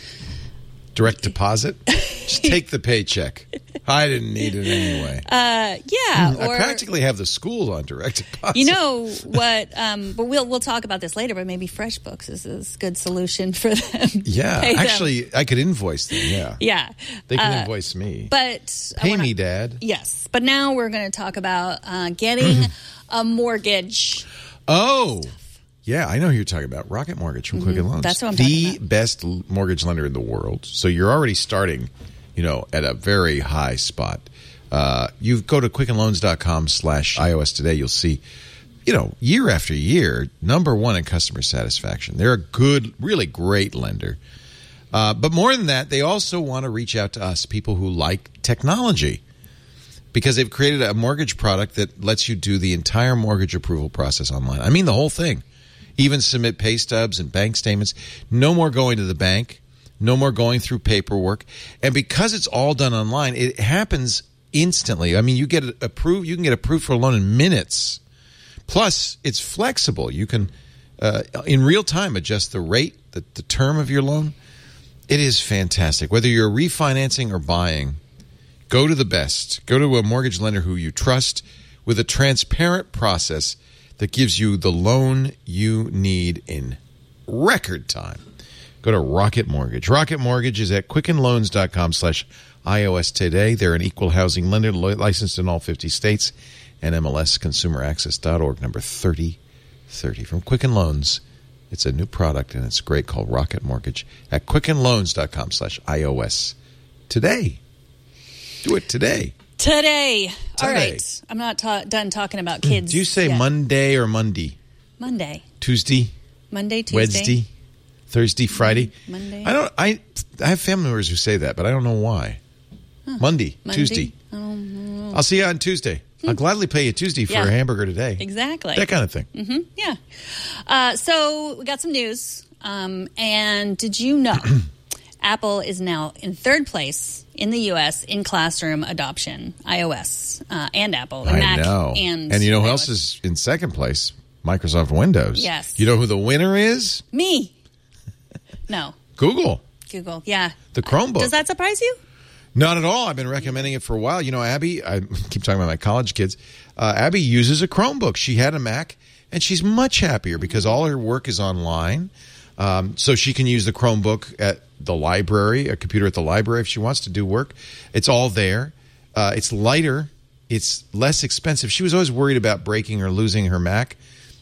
Direct deposit? Just take the paycheck. I didn't need it anyway. Uh, yeah. I Or, practically have the schools on direct deposit. you know what? Um, but we'll we'll talk about this later. But maybe FreshBooks is a good solution for them. Yeah, Pay them. actually, I could invoice them. Yeah, Yeah. they can Uh, invoice me. But I Pay wanna- me, Dad. Yes. But now we're going to talk about uh, getting a mortgage. Oh, yeah, I know who you're talking about. Rocket Mortgage from Quicken Loans. That's what I'm the talking about. best l- mortgage lender in the world. So you're already starting, you know, at a very high spot. Uh, you go to quickenloans.com slash iOS today. You'll see, you know, year after year, number one in customer satisfaction. They're a good, really great lender. Uh, but more than that, they also want to reach out to us, people who like technology, because they've created a mortgage product that lets you do the entire mortgage approval process online. I mean, the whole thing. Even submit pay stubs and bank statements. No more going to the bank. No more going through paperwork. And because it's all done online, it happens instantly. I mean, you get it approved. You can get approved for a loan in minutes. Plus, it's flexible. You can, uh, in real time, adjust the rate, the, the term of your loan. It is fantastic. Whether you're refinancing or buying, go to the best. Go to a mortgage lender who you trust with a transparent process that gives you the loan you need in record time. Go to Rocket Mortgage. Rocket Mortgage is at quickenloans.com slash iOS today. They're an equal housing lender licensed in all fifty states, and M L S consumer access dot org, number thirty thirty. From Quicken Loans, it's a new product, and it's great, called Rocket Mortgage at quickenloans.com slash iOS today. Do it today. Today. All Today. right. I'm not ta- done talking about kids. Do you say yet. Monday or Monday? Monday? Tuesday? Monday, Tuesday. Wednesday? Thursday, Friday? Monday. I don't. I I have family members who say that, but I don't know why. Monday, Monday? Tuesday. Oh, I'll see you on Tuesday. I'll gladly pay you Tuesday for Yeah. a hamburger today. exactly. That kind of thing. Mm-hmm. Yeah. Uh, so we got some news. Um, and did you know Apple is now in third place in the U S in classroom adoption, iOS uh, and Apple, and I Mac know. and And you know who iOS. else is in second place? Microsoft Windows. Yes. You know who the winner is? Me. No. Google. Google. Yeah. The Chromebook. Does that surprise you? Not at all. I've been recommending it for a while. You know, Abby, I keep talking about my college kids. Uh, Abby uses a Chromebook. She had a Mac, and she's much happier because all her work is online. Um, so she can use the Chromebook at the library, a computer at the library if she wants to do work. It's all there. Uh, it's lighter. It's less expensive. She was always worried about breaking or losing her Mac.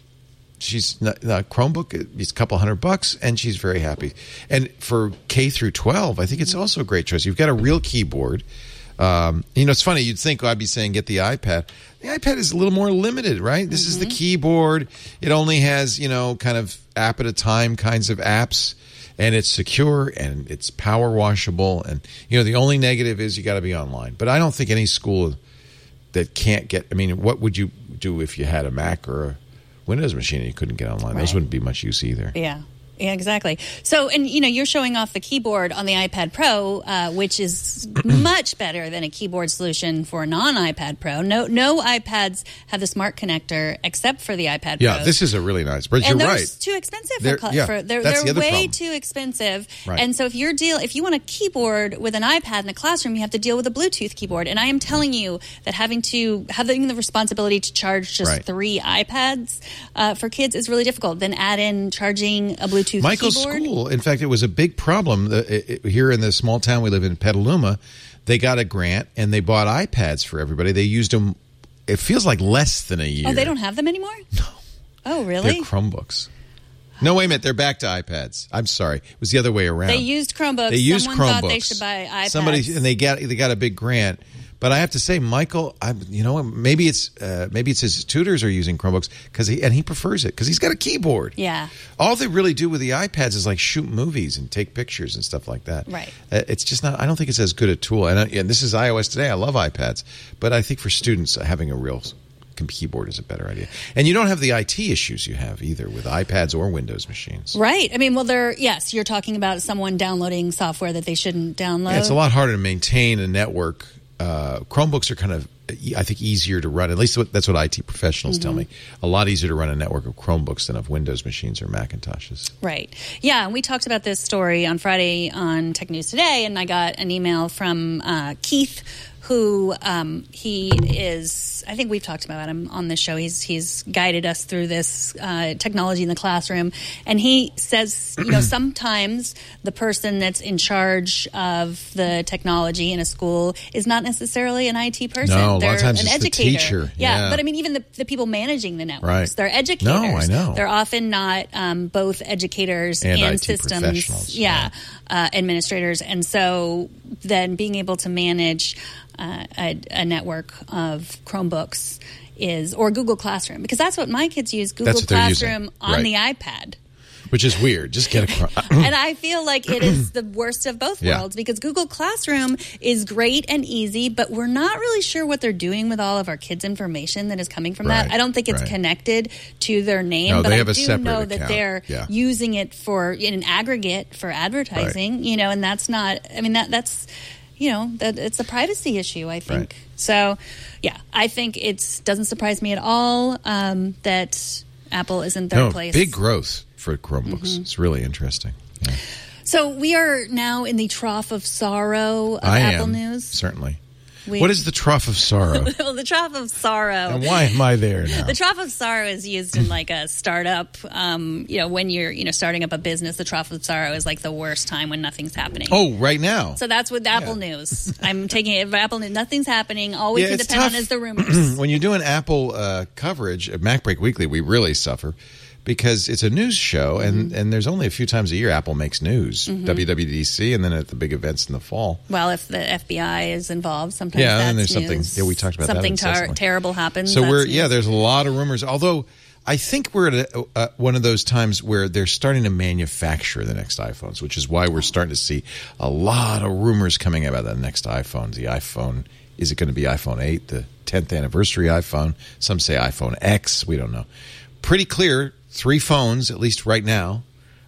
She's not, not Chromebook is a couple hundred bucks, and she's very happy. And for K through twelve, I think it's also a great choice. You've got a real keyboard. Um, you know, it's funny. You'd think I'd be saying get the iPad. The iPad is a little more limited, right? This mm-hmm. is the keyboard. It only has, you know, kind of app at a time kinds of apps, and it's secure and it's power washable. And you know, the only negative is you got to be online. But I don't think any school that can't get. I mean, what would you do if you had a Mac or a Windows machine and you couldn't get online? Right. Those wouldn't be much use either. Yeah. Yeah, exactly. So, and you know, you're showing off the keyboard on the iPad Pro, uh, which is much better than a keyboard solution for a non-iPad Pro. No, no iPads have the smart connector except for the iPad Pro. Yeah, this is a really nice. But and you're they're right. too expensive. They're, for, yeah, for, they're that's they're the other way problem. too expensive. Right. And so, if you're deal, if you want a keyboard with an iPad in a classroom, you have to deal with a Bluetooth keyboard. And I am telling you that having to having the responsibility to charge just Right. three iPads uh, for kids is really difficult. Then add in charging a Bluetooth Michael's keyboard. school, in fact, it was a big problem uh, it, it, here in the small town we live in, Petaluma. They got a grant and they bought iPads for everybody. They used them, it feels like less than a year. Oh, they don't have them anymore? No. Oh, really? They're Chromebooks. No, wait a minute. They're back to iPads. I'm sorry. It was the other way around. They used Chromebooks. They used Someone Chromebooks. thought they should buy iPads. Somebody, and they got they got a big grant. But I have to say, Michael, I, you know, maybe it's uh, maybe it's his tutors are using Chromebooks because he and he prefers it because he's got a keyboard. Yeah. All they really do with the iPads is like shoot movies and take pictures and stuff like that. Right. Uh, it's just not. I don't think it's as good a tool. And, I, and this is iOS today. I love iPads, but I think for students, having a real keyboard is a better idea. And you don't have the I T issues you have either with iPads or Windows machines. Right. I mean, well, they're, yes, you're talking about someone downloading software that they shouldn't download. Yeah, it's a lot harder to maintain a network. Uh, Chromebooks are kind of, I think, easier to run. At least that's what I T professionals Mm-hmm. tell me. A lot easier to run a network of Chromebooks than of Windows machines or Macintoshes. Right. Yeah, and we talked about this story on Friday on Tech News Today, and I got an email from uh, Keith, who um, he is, I think we've talked about him on this show. He's he's guided us through this uh, technology in the classroom. And he says, you know, sometimes the person that's in charge of the technology in a school is not necessarily an I T person. No, a lot of They're times an it's the educator. teacher. Yeah, Yeah. but I mean, even the, the people managing the networks, Right. they're educators. No, I know. They're often not um, both educators And and, I T systems. professionals, Yeah, uh, administrators. And so then being able to manage uh, a, a network of Chromebooks is, or Google Classroom, because that's what my kids use, Google That's what they're using. Classroom on Right. the iPad. Which is weird. Just get a And I feel like it is the worst of both Yeah. worlds, because Google Classroom is great and easy, but we're not really sure what they're doing with all of our kids' information that is coming from Right, that. I don't think it's right. connected to their name, No, but they I have a do separate know that account. they're Yeah. using it for in an aggregate for advertising, you know, and that's not, I mean, that that's, you know, that it's a privacy issue, I think. Right. So, yeah, I think it doesn't surprise me at all um, that Apple is in third no, place. big growth for Chromebooks. Mm-hmm. It's really interesting. Yeah. So we are now in the trough of sorrow of I Apple am, News. certainly. We- What is the trough of sorrow? Well, the trough of sorrow. And why am I there now? The trough of sorrow is used in like a startup. Um, you know, when you're you know starting up a business, the trough of sorrow is like the worst time when nothing's happening. Oh, right now. So that's with Apple News. I'm taking it. Apple News, nothing's happening. All we Yeah, can it's depend tough. on is the rumors. When you're doing Apple uh, coverage at MacBreak Weekly, we really suffer because it's a news show, and, Mm-hmm. and there's only a few times a year Apple makes news, W W D C, and then at the big events in the fall. Well, if the F B I is involved, sometimes Yeah, that's and there's something- news. yeah, we talked about that something tar- incessantly. terrible happens. So that's we're news. yeah, there's a lot of rumors. Although I think we're at a, uh, one of those times where they're starting to manufacture the next iPhones, which is why we're starting to see a lot of rumors coming about the next iPhone. The iPhone, is it going to be iPhone eight, the tenth anniversary iPhone? Some say iPhone X. We don't know. Pretty clear, three phones, at least right now,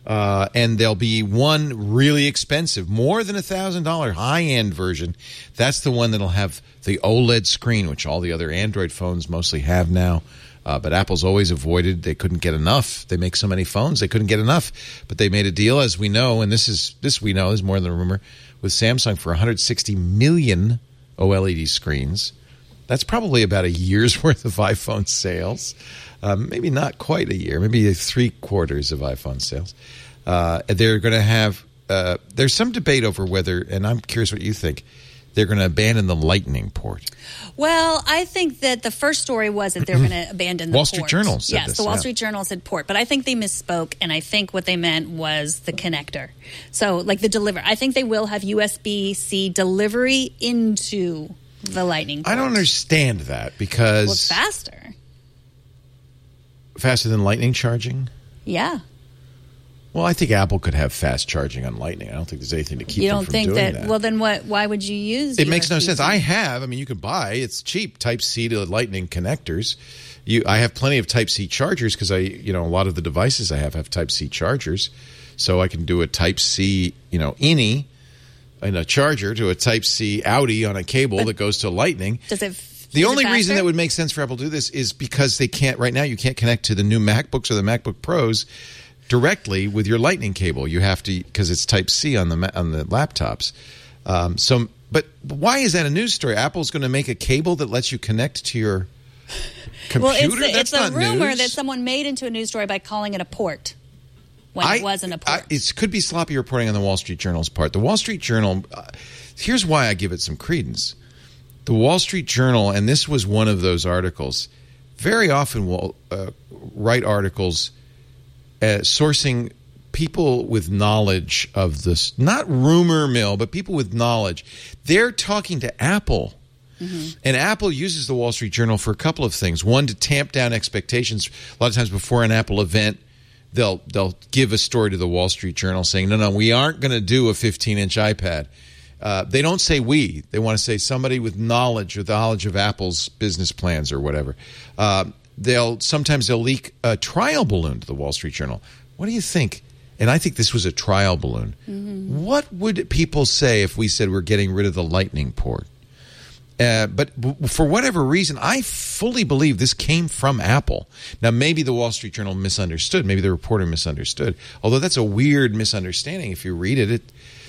Uh, and there'll be one really expensive, more than a one thousand dollars high-end version. That's the one that'll have the OLED screen, which all the other Android phones mostly have now. Uh, but Apple's always avoided. They couldn't get enough. They make so many phones, they couldn't get enough. But they made a deal, as we know, and this is this we know is more than a rumor, with Samsung for one hundred sixty million OLED screens. That's probably about a year's worth of iPhone sales. Um, maybe not quite a year, maybe three quarters of iPhone sales. Uh, they're going to have, uh, there's some debate over whether, and I'm curious what you think, they're going to abandon the Lightning port. Well, I think that the first story was that they're going to abandon the Wall port. Street Journal said yes, this, the Wall yeah. Street Journal said port, but I think they misspoke, and I think what they meant was the connector. So, like the deliver. I think they will have U S B-C delivery into the Lightning port. I don't understand that because... Well, it's faster. Faster than Lightning charging? Yeah. Well, I think Apple could have fast charging on Lightning. I don't think there's anything to keep You them don't from think doing that, that. Well, then what? Why would you use It makes no U S B-C? sense. I have. I mean, you can buy. It's cheap. Type-C to Lightning connectors. You, I have plenty of Type-C chargers because I, you know, a lot of the devices I have have Type-C chargers. So I can do a Type-C, you know, innie and a charger to a Type-C Audi on a cable But that goes to Lightning. Does it? The is only it reason faster? that would make sense for Apple to do this is because they can't, right now, you can't connect to the new MacBooks or the MacBook Pros directly with your Lightning cable. You have to, because it's Type-C on the on the laptops. Um, so, but why is that a news story? Apple's going to make a cable that lets you connect to your computer? Well, it's, a, That's it's a not rumor news. that someone made into a news story by calling it a port when I, it wasn't a port. I, it could be sloppy reporting on the Wall Street Journal's part. The Wall Street Journal, uh, here's why I give it some credence. The Wall Street Journal, and this was one of those articles, very often will uh, write articles uh, sourcing people with knowledge of this, not rumor mill, but people with knowledge. They're talking to Apple. Mm-hmm. And Apple uses the Wall Street Journal for a couple of things. One, to tamp down expectations. A lot of times before an Apple event, they'll they'll give a story to the Wall Street Journal saying, no, no, we aren't going to do a fifteen-inch iPad. Uh, they don't say we. They want to say somebody with knowledge or the knowledge of Apple's business plans or whatever. Uh, they'll sometimes they'll leak a trial balloon to the Wall Street Journal. What do you think? And I think this was a trial balloon. Mm-hmm. What would people say if we said we're getting rid of the Lightning port? Uh, but for whatever reason, I fully believe this came from Apple. Now, maybe the Wall Street Journal misunderstood. Maybe the reporter misunderstood. Although that's a weird misunderstanding. If you read it,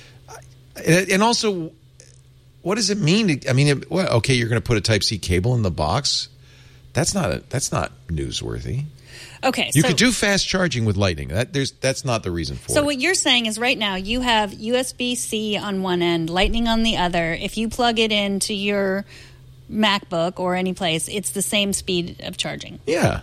it And also, what does it mean? To, I mean, it, well, okay, you're going to put a Type-C cable in the box. That's not a, that's not newsworthy. Okay, you so, could do fast charging with Lightning. That there's that's not the reason for so it. So what you're saying is right now you have U S B-C on one end, Lightning on the other. If you plug it into your MacBook or any place, it's the same speed of charging. Yeah.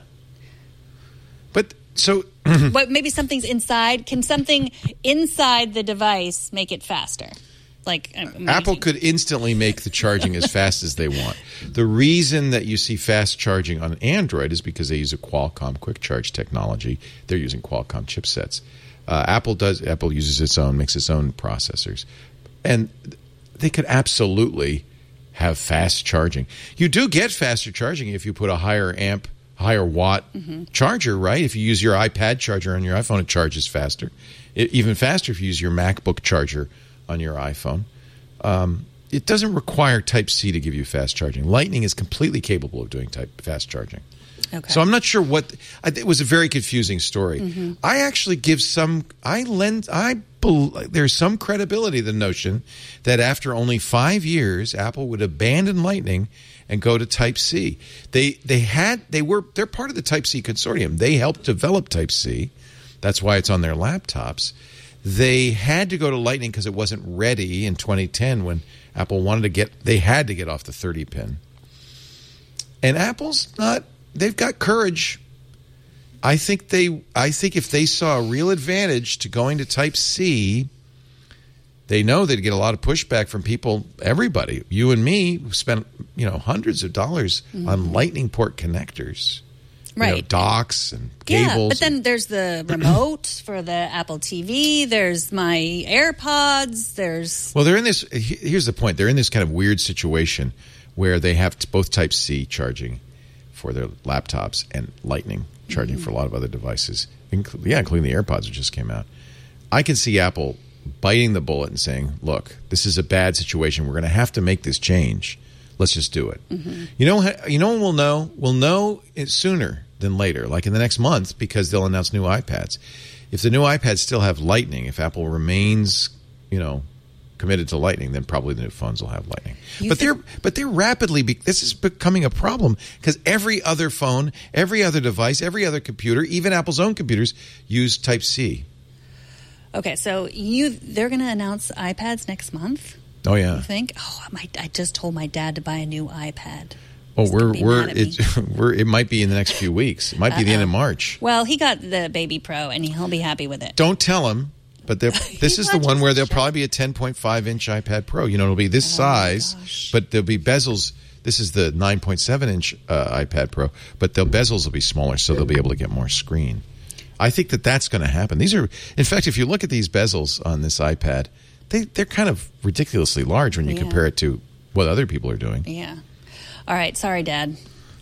But so but maybe something's inside. Can something inside the device make it faster? Like Apple could instantly make the charging as fast as they want. The reason that you see fast charging on Android is because they use a Qualcomm quick charge technology. They're using Qualcomm chipsets. Uh, Apple does. Apple uses its own, makes its own processors, and they could absolutely have fast charging. You do get faster charging if you put a higher amp, higher watt mm-hmm. charger, right? If you use your iPad charger on your iPhone, it charges faster. It, even faster if you use your MacBook charger on your iPhone. Um, it doesn't require Type-C to give you fast charging. Lightning is completely capable of doing type fast charging. Okay. So I'm not sure what I, it was a very confusing story. Mm-hmm. I actually give some I lend I there's some credibility to the notion that after only five years Apple would abandon Lightning and go to Type-C. They they had they were they're part of the Type-C consortium. They helped develop Type-C. That's why it's on their laptops. They had to go to Lightning because it wasn't ready in twenty ten when Apple wanted to get, they had to get off the thirty pin. And Apple's not, they've got courage. I think they, I think if they saw a real advantage to going to Type-C, they know they'd get a lot of pushback from people, everybody, you and me, who spent, you know, hundreds of dollars mm-hmm. on Lightning port connectors. Right. You know, docks and cables. Yeah, but then there's the remote for the Apple T V. There's my AirPods. There's... Well, they're in this... Here's the point. They're in this kind of weird situation where they have both Type-C charging for their laptops and Lightning charging mm-hmm. for a lot of other devices. Inclu- yeah, including the AirPods that just came out. I can see Apple biting the bullet and saying, look, this is a bad situation. We're going to have to make this change. Let's just do it. Mm-hmm. You know, you know when we'll know? We'll know it sooner than later, like in the next month, because they'll announce new iPads. If the new iPads still have Lightning, if Apple remains, you know, committed to Lightning, then probably the new phones will have Lightning. You but think- they're but they're rapidly be- this is becoming a problem because every other phone, every other device, every other computer, even Apple's own computers use Type-C. Okay, so you they're going to announce iPads next month? Oh yeah. You think? Oh, my, I just told my dad to buy a new iPad. Oh, He's we're we're it's we're it might be in the next few weeks. It might be Uh-oh. the end of March. Well, he got the Baby Pro and he'll be happy with it. Don't tell him. But this is the one where there'll probably be a ten point five inch iPad Pro. You know, it'll be this oh size, gosh. But there'll be bezels. This is the nine point seven inch uh, iPad Pro, but the bezels will be smaller, so they'll be able to get more screen. I think that that's going to happen. These are, in fact, if you look at these bezels on this iPad, they, they're kind of ridiculously large when you yeah. compare it to what other people are doing. Yeah. All right. Sorry, Dad.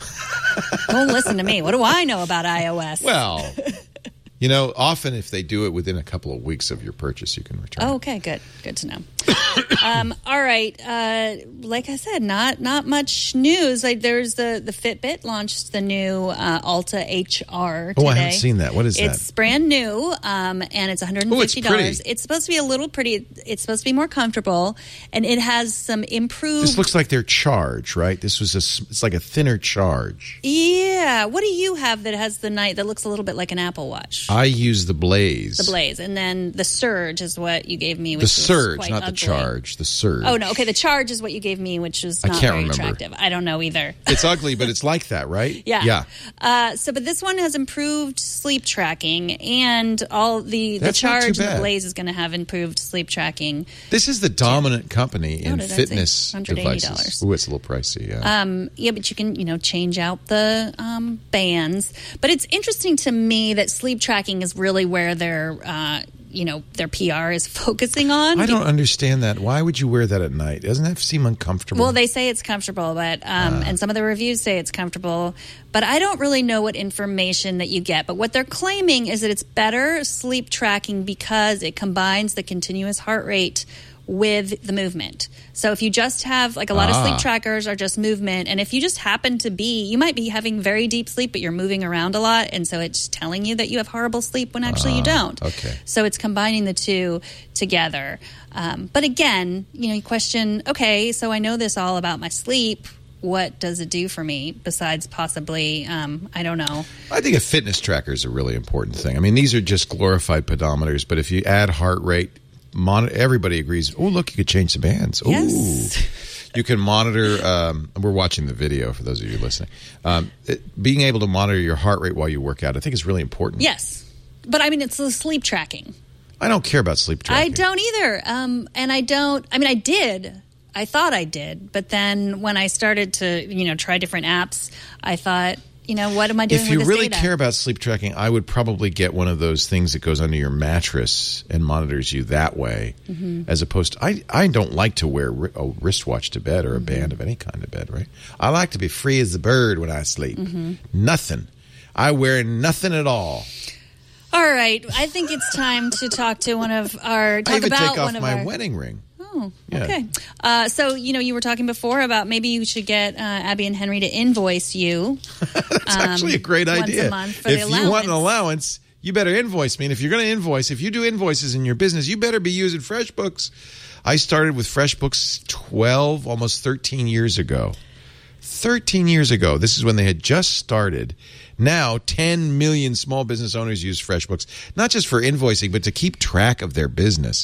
Don't listen to me. What do I know about iOS? Well... You know, often if they do it within a couple of weeks of your purchase, you can return oh, okay, good. Good to know. um, all right. Uh, like I said, not not much news. Like there's the, the Fitbit launched the new uh, Alta H R today. Oh, I haven't seen that. What is it's that? It's brand new, um, and it's one hundred fifty dollars. Oh, it's pretty. It's supposed to be a little pretty. It's supposed to be more comfortable, and it has some improved... This looks like their charge, right? This was a, it's like a thinner charge. Yeah. What do you have that has the night that looks a little bit like an Apple Watch? I use the Blaze. The Blaze. And then the Surge is what you gave me, which the Surge, quite not ugly. The Charge. The Surge. Oh, no. Okay, the Charge is what you gave me, which is not I can't very remember. attractive. I don't know either. It's ugly, but it's like that, right? Yeah. Yeah. Uh, so, but this one has improved sleep tracking, and all the, the Charge and the Blaze is going to have improved sleep tracking. This is the dominant company in oh, fitness devices. Ooh, it's a little pricey, yeah. Um, yeah, but you can, you know, change out the um, bands. But it's interesting to me that sleep tracking is really where their, uh, you know, their P R is focusing on. I don't understand that. Why would you wear that at night? Doesn't that seem uncomfortable? Well, they say it's comfortable, but um, uh. and some of the reviews say it's comfortable. But I don't really know what information that you get. But what they're claiming is that it's better sleep tracking because it combines the continuous heart rate with the movement. So if you just have, like a lot ah. of sleep trackers are just movement, and if you just happen to be, you might be having very deep sleep, but you're moving around a lot, and so it's telling you that you have horrible sleep when actually ah, you don't. Okay. So it's combining the two together. Um, but again, you know, you question, okay, so I know this all about my sleep. What does it do for me besides possibly, um, I don't know. I think a fitness tracker is a really important thing. I mean, these are just glorified pedometers, but if you add heart rate, Mon- everybody agrees. Oh, look, you could change the bands. Ooh. Yes. You can monitor. Um, we're watching the video for those of you listening. Um, it, being able to monitor your heart rate while you work out, I think is really important. Yes. But I mean, it's the sleep tracking. I don't care about sleep tracking. I don't either. Um, and I don't, I mean, I did. I thought I did. But then when I started to, you know, try different apps, I thought, you know, what am I doing with this data? If you really data? care about sleep tracking, I would probably get one of those things that goes under your mattress and monitors you that way, mm-hmm. as opposed to, I, I don't like to wear a wristwatch to bed or a mm-hmm. band of any kind to bed, right? I like to be free as a bird when I sleep. Mm-hmm. Nothing. I wear nothing at all. All right. I think it's time to talk to one of our, talk I even about take off one of my our, wedding ring. Oh, yeah. Okay. Uh, so, you know, you were talking before about maybe you should get uh, Abby and Henry to invoice you. That's um, actually a great once idea. A month for if the you want an allowance, you better invoice me. And if you're going to invoice, if you do invoices in your business, you better be using FreshBooks. I started with FreshBooks twelve, almost thirteen years ago. thirteen years ago. This is when they had just started. Now, ten million small business owners use FreshBooks, not just for invoicing, but to keep track of their business.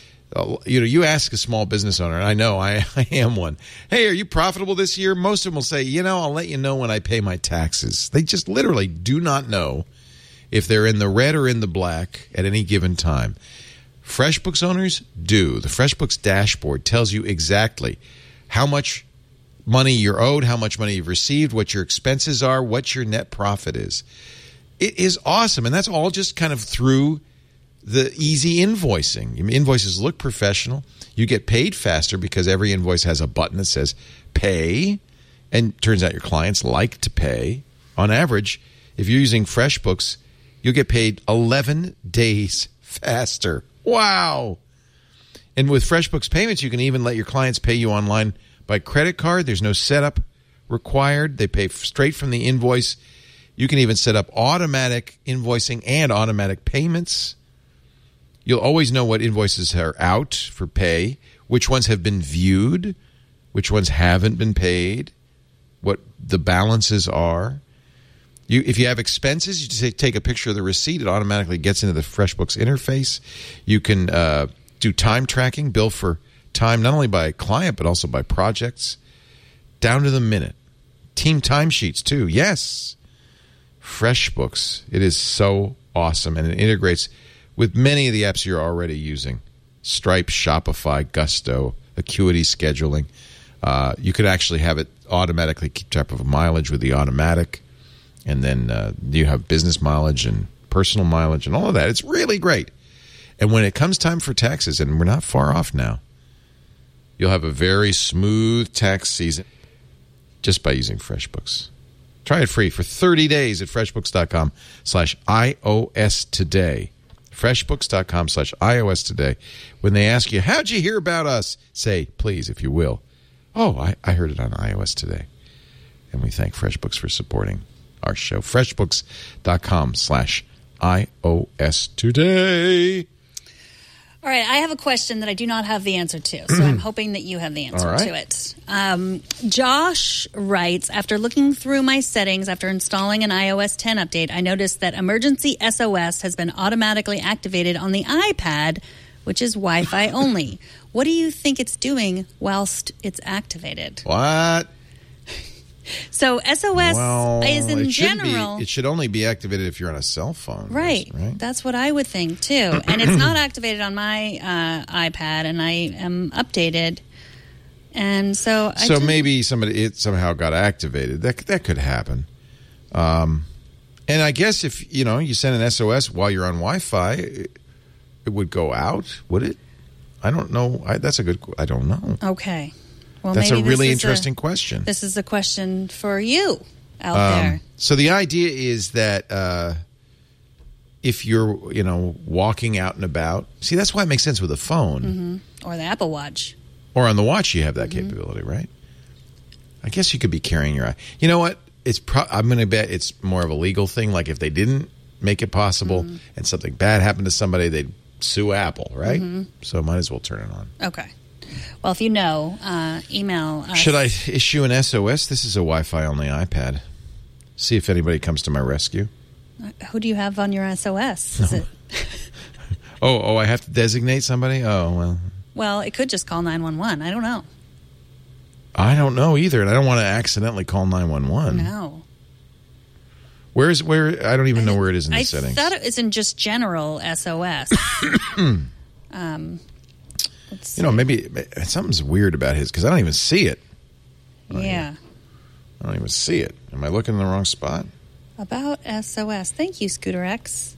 You know, you ask a small business owner, and I know I, I am one. Hey, are you profitable this year? Most of them will say, you know, I'll let you know when I pay my taxes. They just literally do not know if they're in the red or in the black at any given time. FreshBooks owners do. The FreshBooks dashboard tells you exactly how much money you're owed, how much money you've received, what your expenses are, what your net profit is. It is awesome, and that's all just kind of through the easy invoicing. Invoices look professional. You get paid faster because every invoice has a button that says pay, and turns out your clients like to pay. On average, if you're using FreshBooks, you'll get paid eleven days faster. Wow. And with FreshBooks Payments, you can even let your clients pay you online by credit card. There's no setup required. They pay straight from the invoice. You can even set up automatic invoicing and automatic payments. You'll always know what invoices are out for pay, which ones have been viewed, which ones haven't been paid, what the balances are. You, if you have expenses, you just take a picture of the receipt. It automatically gets into the FreshBooks interface. You can uh, do time tracking, bill for time, not only by client, but also by projects, down to the minute. Team timesheets, too. Yes. FreshBooks. It is so awesome, and it integrates with many of the apps you're already using. Stripe, Shopify, Gusto, Acuity scheduling. Uh, you could actually have it automatically keep track of mileage with the automatic. And then uh, you have business mileage and personal mileage and all of that. It's really great. And when it comes time for taxes, and we're not far off now, you'll have a very smooth tax season just by using FreshBooks. Try it free for thirty days at freshbooks.com slash iOS today. freshbooks.com slash iOS today. When they ask you, how'd you hear about us? Say, please, if you will, oh, I, I heard it on iOS today. And we thank FreshBooks for supporting our show. freshbooks.com slash iOS today. All right, I have a question that I do not have the answer to, so I'm hoping that you have the answer right. to it. Um, Josh writes, after looking through my settings after installing an i O S ten update, I noticed that emergency S O S has been automatically activated on the iPad, which is Wi-Fi only. What do you think it's doing whilst it's activated? What? So S O S well, is in it general... Be, it should only be activated if you're on a cell phone. Right. right. That's what I would think, too. And it's not activated on my uh, iPad, and I am updated. And so... I so just, maybe somebody it somehow got activated. That that could happen. Um, and I guess if, you know, you send an S O S while you're on Wi-Fi, it, it would go out, would it? I don't know. I, that's a good... I don't know. Okay. Well, That's a maybe really this is interesting a, question. This is a question for you out um, there. So the idea is that uh, if you're, you know, walking out and about, see, that's why it makes sense with a phone. Mm-hmm. Or the Apple Watch. Or on the watch, you have that mm-hmm. capability, right? I guess you could be carrying your eye. You know what? It's pro- I'm going to bet it's more of a legal thing. Like if they didn't make it possible mm-hmm. and something bad happened to somebody, they'd sue Apple, right? Mm-hmm. So might as well turn it on. Okay. Well, if you know, uh, email us. Should I issue an S O S? This is a Wi-Fi only iPad. See if anybody comes to my rescue. Who do you have on your S O S? Is no. it? oh, oh, I have to designate somebody? Oh, well. Well, it could just call nine one one. I don't know. I don't know either, and I don't want to accidentally call nine one one. No. Where is where? I don't even I know think, where it is in the I settings. I thought it was in just general S O S. um. You know, maybe something's weird about his because I don't even see it. Yeah. I don't even see it. Am I looking in the wrong spot? About S O S. Thank you, Scooter X.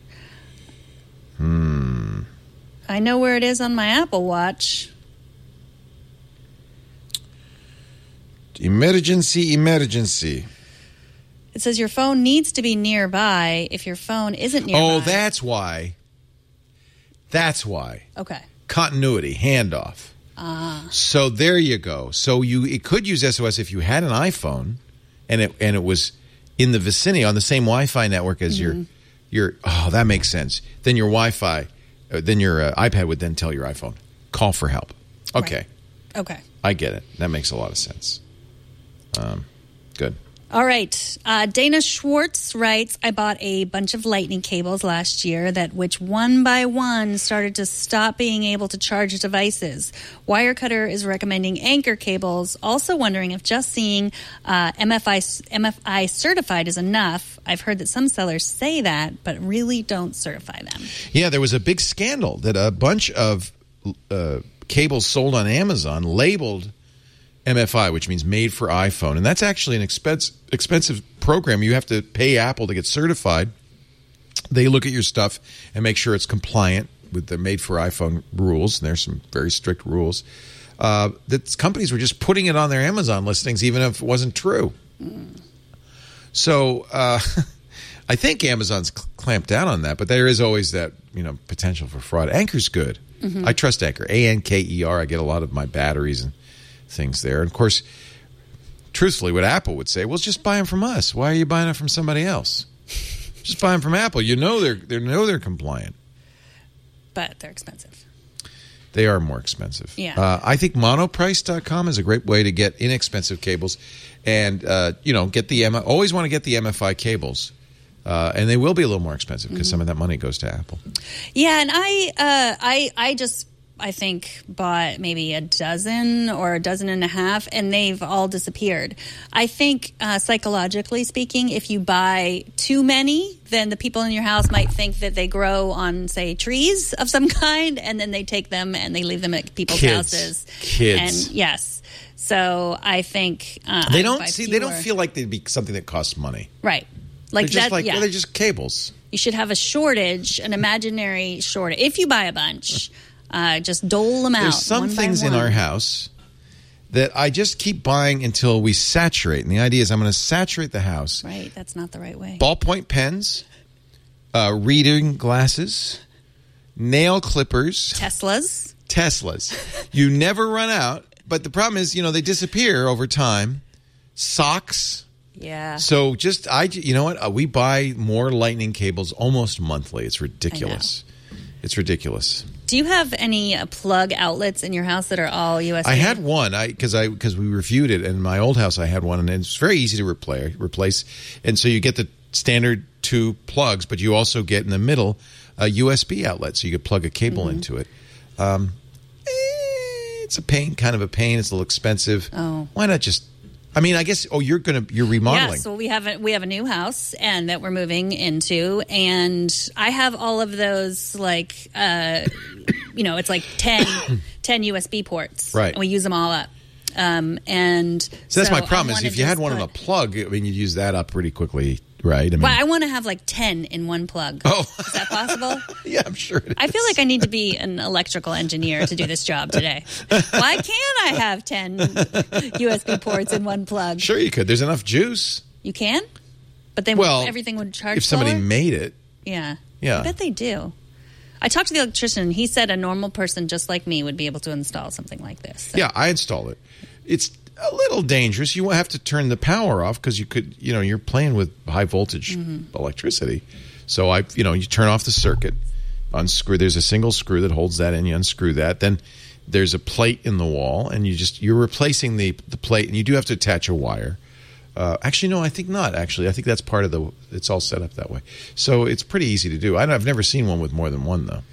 Hmm. I know where it is on my Apple Watch. Emergency, emergency. It says your phone needs to be nearby. If your phone isn't nearby. Oh, that's why. That's why. Okay. Continuity, handoff. Ah. So there you go. So you it could use S O S if you had an iPhone, and it and it was in the vicinity on the same Wi-Fi network as mm-hmm. your your. Oh, that makes sense. Then your Wi-Fi, uh, then your uh, iPad would then tell your iPhone, call for help. Okay. Right. Okay. I get it. That makes a lot of sense. Um, good. All right. Uh, Dana Schwartz writes, I bought a bunch of lightning cables last year that which one by one started to stop being able to charge devices. Wirecutter is recommending Anchor cables. Also wondering if just seeing uh, M F I, M F I certified is enough. I've heard that some sellers say that, but really don't certify them. Yeah, there was a big scandal that a bunch of uh, cables sold on Amazon labeled M F I, which means made for iPhone. And that's actually an expense, expensive program. You have to pay Apple to get certified. They look at your stuff and make sure it's compliant with the made for iPhone rules. And there's some very strict rules. Uh, that companies were just putting it on their Amazon listings even if it wasn't true. Mm. So uh, I think Amazon's cl- clamped down on that, but there is always that, you know, potential for fraud. Anchor's good. Mm-hmm. I trust Anchor. A N K E R. I get a lot of my batteries and things there. And, of course, truthfully, what Apple would say, well, just buy them from us. Why are you buying them from somebody else? Just buy them from Apple. You know they're they know they're compliant. But they're expensive. They are more expensive. Yeah. Uh, I think monoprice dot com is a great way to get inexpensive cables and, uh, you know, get the M- always want to get the M F I cables. Uh, and they will be a little more expensive because mm-hmm. some of that money goes to Apple. Yeah, and I, uh, I, I just, I think, bought maybe a dozen or a dozen and a half, and they've all disappeared. I think, uh, psychologically speaking, if you buy too many, then the people in your house might think that they grow on, say, trees of some kind, and then they take them and they leave them at people's Kids. houses. Kids. And yes. So I think uh, they don't I see. fewer, They don't feel like they'd be something that costs money. Right. Like they're just that, like yeah. well, they're just cables. You should have a shortage, an imaginary shortage. If you buy a bunch, uh, just dole them out. There's some one things by in one. our house that I just keep buying until we saturate. And the idea is I'm going to saturate the house. Right, that's not the right way. Ballpoint pens, uh, reading glasses, nail clippers. Teslas. Teslas. You never run out. But the problem is, you know, they disappear over time. Socks. Yeah. So just, I, you know what? Uh, we buy more lightning cables almost monthly. It's ridiculous. It's ridiculous. Do you have any uh, plug outlets in your house that are all U S B? I had one I because I because we reviewed it in my old house. I had one, and it's very easy to replace. Replace, and so you get the standard two plugs, but you also get in the middle a U S B outlet, so you could plug a cable mm-hmm. into it. Um, eh, it's a pain, kind of a pain. It's a little expensive. Oh, why not just? I mean, I guess. Oh, you're gonna you're remodeling. Yes, well, we have a, we have a new house and that we're moving into, and I have all of those like, uh, you know, it's like ten, ten U S B ports, right? And we use them all up. Um, and so that's so my problem. Is if you had one put, on a plug, I mean, you'd use that up pretty quickly, right? I mean, well, I want to have like ten in one plug. Oh, is that possible? Yeah, I'm sure. It is. I feel like I need to be an electrical engineer to do this job today. Why can't I have ten U S B ports in one plug? Sure, you could. There's enough juice. You can, but then well, everything would charge. If somebody slower? made it, yeah, yeah, I bet they do. I talked to the electrician, and he said a normal person just like me would be able to install something like this. So. Yeah, I installed it. It's a little dangerous. You have to turn the power off because you could, you know, you're playing with high voltage mm-hmm. electricity. So I, you know, you turn off the circuit, unscrew. There's a single screw that holds that in. You unscrew that. Then there's a plate in the wall, and you just you're replacing the the plate, and you do have to attach a wire. Uh, actually, no, I think not. Actually, I think that's part of the. It's all set up that way, so it's pretty easy to do. I don't, I've never seen one with more than one though.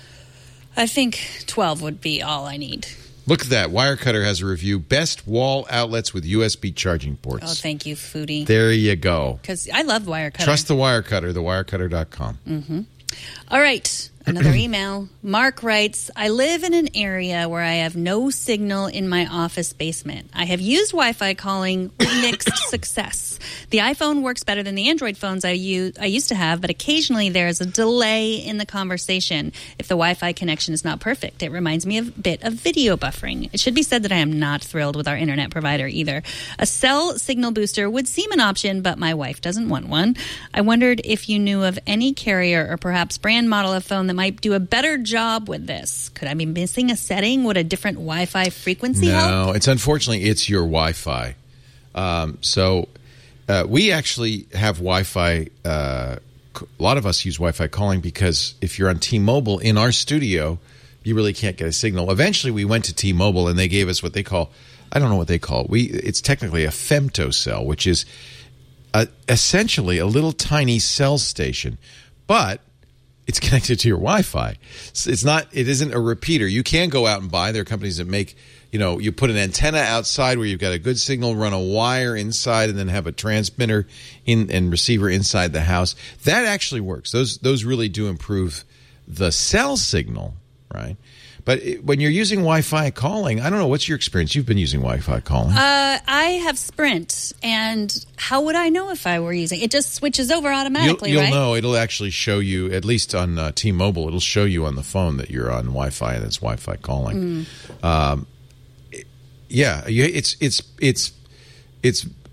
I think twelve would be all I need. Look at that. Wirecutter has a review. Best wall outlets with U S B charging ports. Oh, thank you, Foodie. There you go. Because I love Wirecutter. Trust the Wirecutter, the wirecutter dot com. Mm-hmm. All right. Another email. Mark writes, I live in an area where I have no signal in my office basement. I have used Wi-Fi calling with mixed success. The iPhone works better than the Android phones I, use, I used to have, but occasionally there is a delay in the conversation if the Wi-Fi connection is not perfect. It reminds me a bit of video buffering. It should be said that I am not thrilled with our internet provider either. A cell signal booster would seem an option, but my wife doesn't want one. I wondered if you knew of any carrier or perhaps brand model of phone that might do a better job with this. Could I be missing a setting? Would a different Wi-Fi frequency no, help? No, it's unfortunately it's your Wi-Fi. Um, so uh, we actually have Wi-Fi. Uh, a lot of us use Wi-Fi calling because if you're on T-Mobile in our studio, you really can't get a signal. Eventually, we went to T-Mobile and they gave us what they call, I don't know what they call it. We it's technically a femtocell, which is a, essentially a little tiny cell station, but it's connected to your Wi-Fi. It's not. It isn't a repeater. You can go out and buy. There are companies that make, you know, you put an antenna outside where you've got a good signal, run a wire inside, and then have a transmitter in and receiver inside the house. That actually works. Those those really do improve the cell signal, right? But it, when you're using Wi-Fi calling, I don't know. What's your experience? You've been using Wi-Fi calling. Uh, I have Sprint, and how would I know if I were using it? Just switches over automatically, you'll, you'll right? know. It'll actually show you, at least on uh, T-Mobile, it'll show you on the phone that you're on Wi-Fi and it's Wi-Fi calling. Mm. Um, it, yeah, it's it's it's it's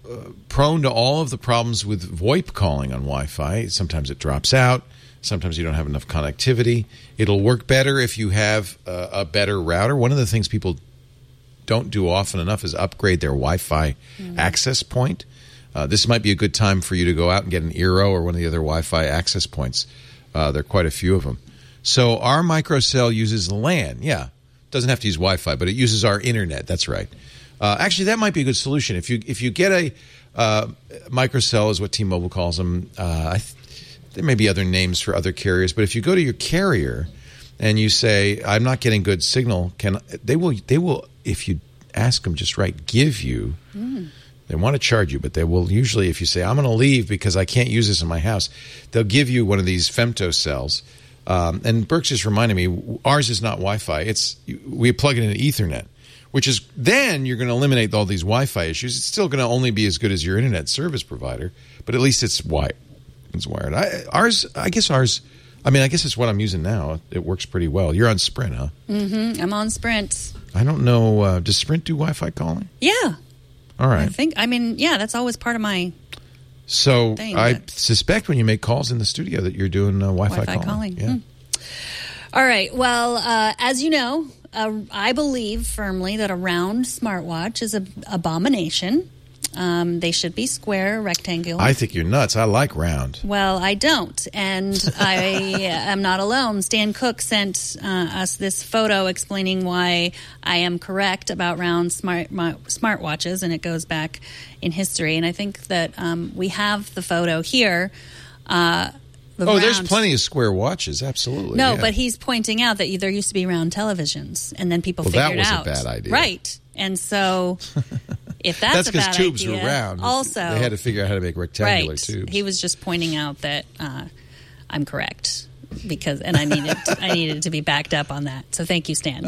uh, prone to all of the problems with VoIP calling on Wi-Fi. Sometimes it drops out. Sometimes you don't have enough connectivity. It'll work better if you have uh, a better router. One of the things people don't do often enough is upgrade their Wi-Fi mm. access point. Uh, this might be a good time for you to go out and get an Eero or one of the other Wi-Fi access points. Uh, there are quite a few of them. So our microcell uses LAN. Yeah, doesn't have to use Wi-Fi, but it uses our internet. That's right. Uh, actually, that might be a good solution. If you if you get a uh, microcell, is what T-Mobile calls them. Uh, I th- there may be other names for other carriers, but if you go to your carrier and you say, "I'm not getting good signal," can they will they will if you ask them just right, give you. Mm. They want to charge you, but they will usually, if you say, "I'm going to leave because I can't use this in my house," they'll give you one of these femtocells. Um, and Burke's just reminded me, ours is not Wi-Fi. It's we plug it into Ethernet. Which is then you're going to eliminate all these Wi-Fi issues. It's still going to only be as good as your internet service provider, but at least it's wired. It's wired. I, ours, I guess ours. I mean, I guess it's what I'm using now. It works pretty well. You're on Sprint, huh? Mm-hmm. I'm on Sprint. I don't know. Uh, does Sprint do Wi-Fi calling? Yeah. All right. I think. I mean, yeah. That's always part of my. So thing, I but... suspect when you make calls in the studio that you're doing uh, Wi-Fi, Wi-Fi calling. calling. Yeah. Hmm. All right. Well, uh, as you know. Uh, I believe firmly that a round smartwatch is an abomination. Um, they should be square, rectangular. I think you're nuts. I like round. Well, I don't, and I am not alone. Stan Cook sent uh, us this photo explaining why I am correct about round smart smartwatches, and it goes back in history. And I think that um, we have the photo here. Uh, The oh, round. There's plenty of square watches, absolutely. No, yeah. but he's pointing out that there used to be round televisions, and then people well, figured that was out. a bad idea. Right. And so if that's, that's a bad because tubes idea, were round. Also, they had to figure out how to make rectangular right. tubes. He was just pointing out that uh, I'm correct because, and I needed I needed to be backed up on that. So thank you, Stan.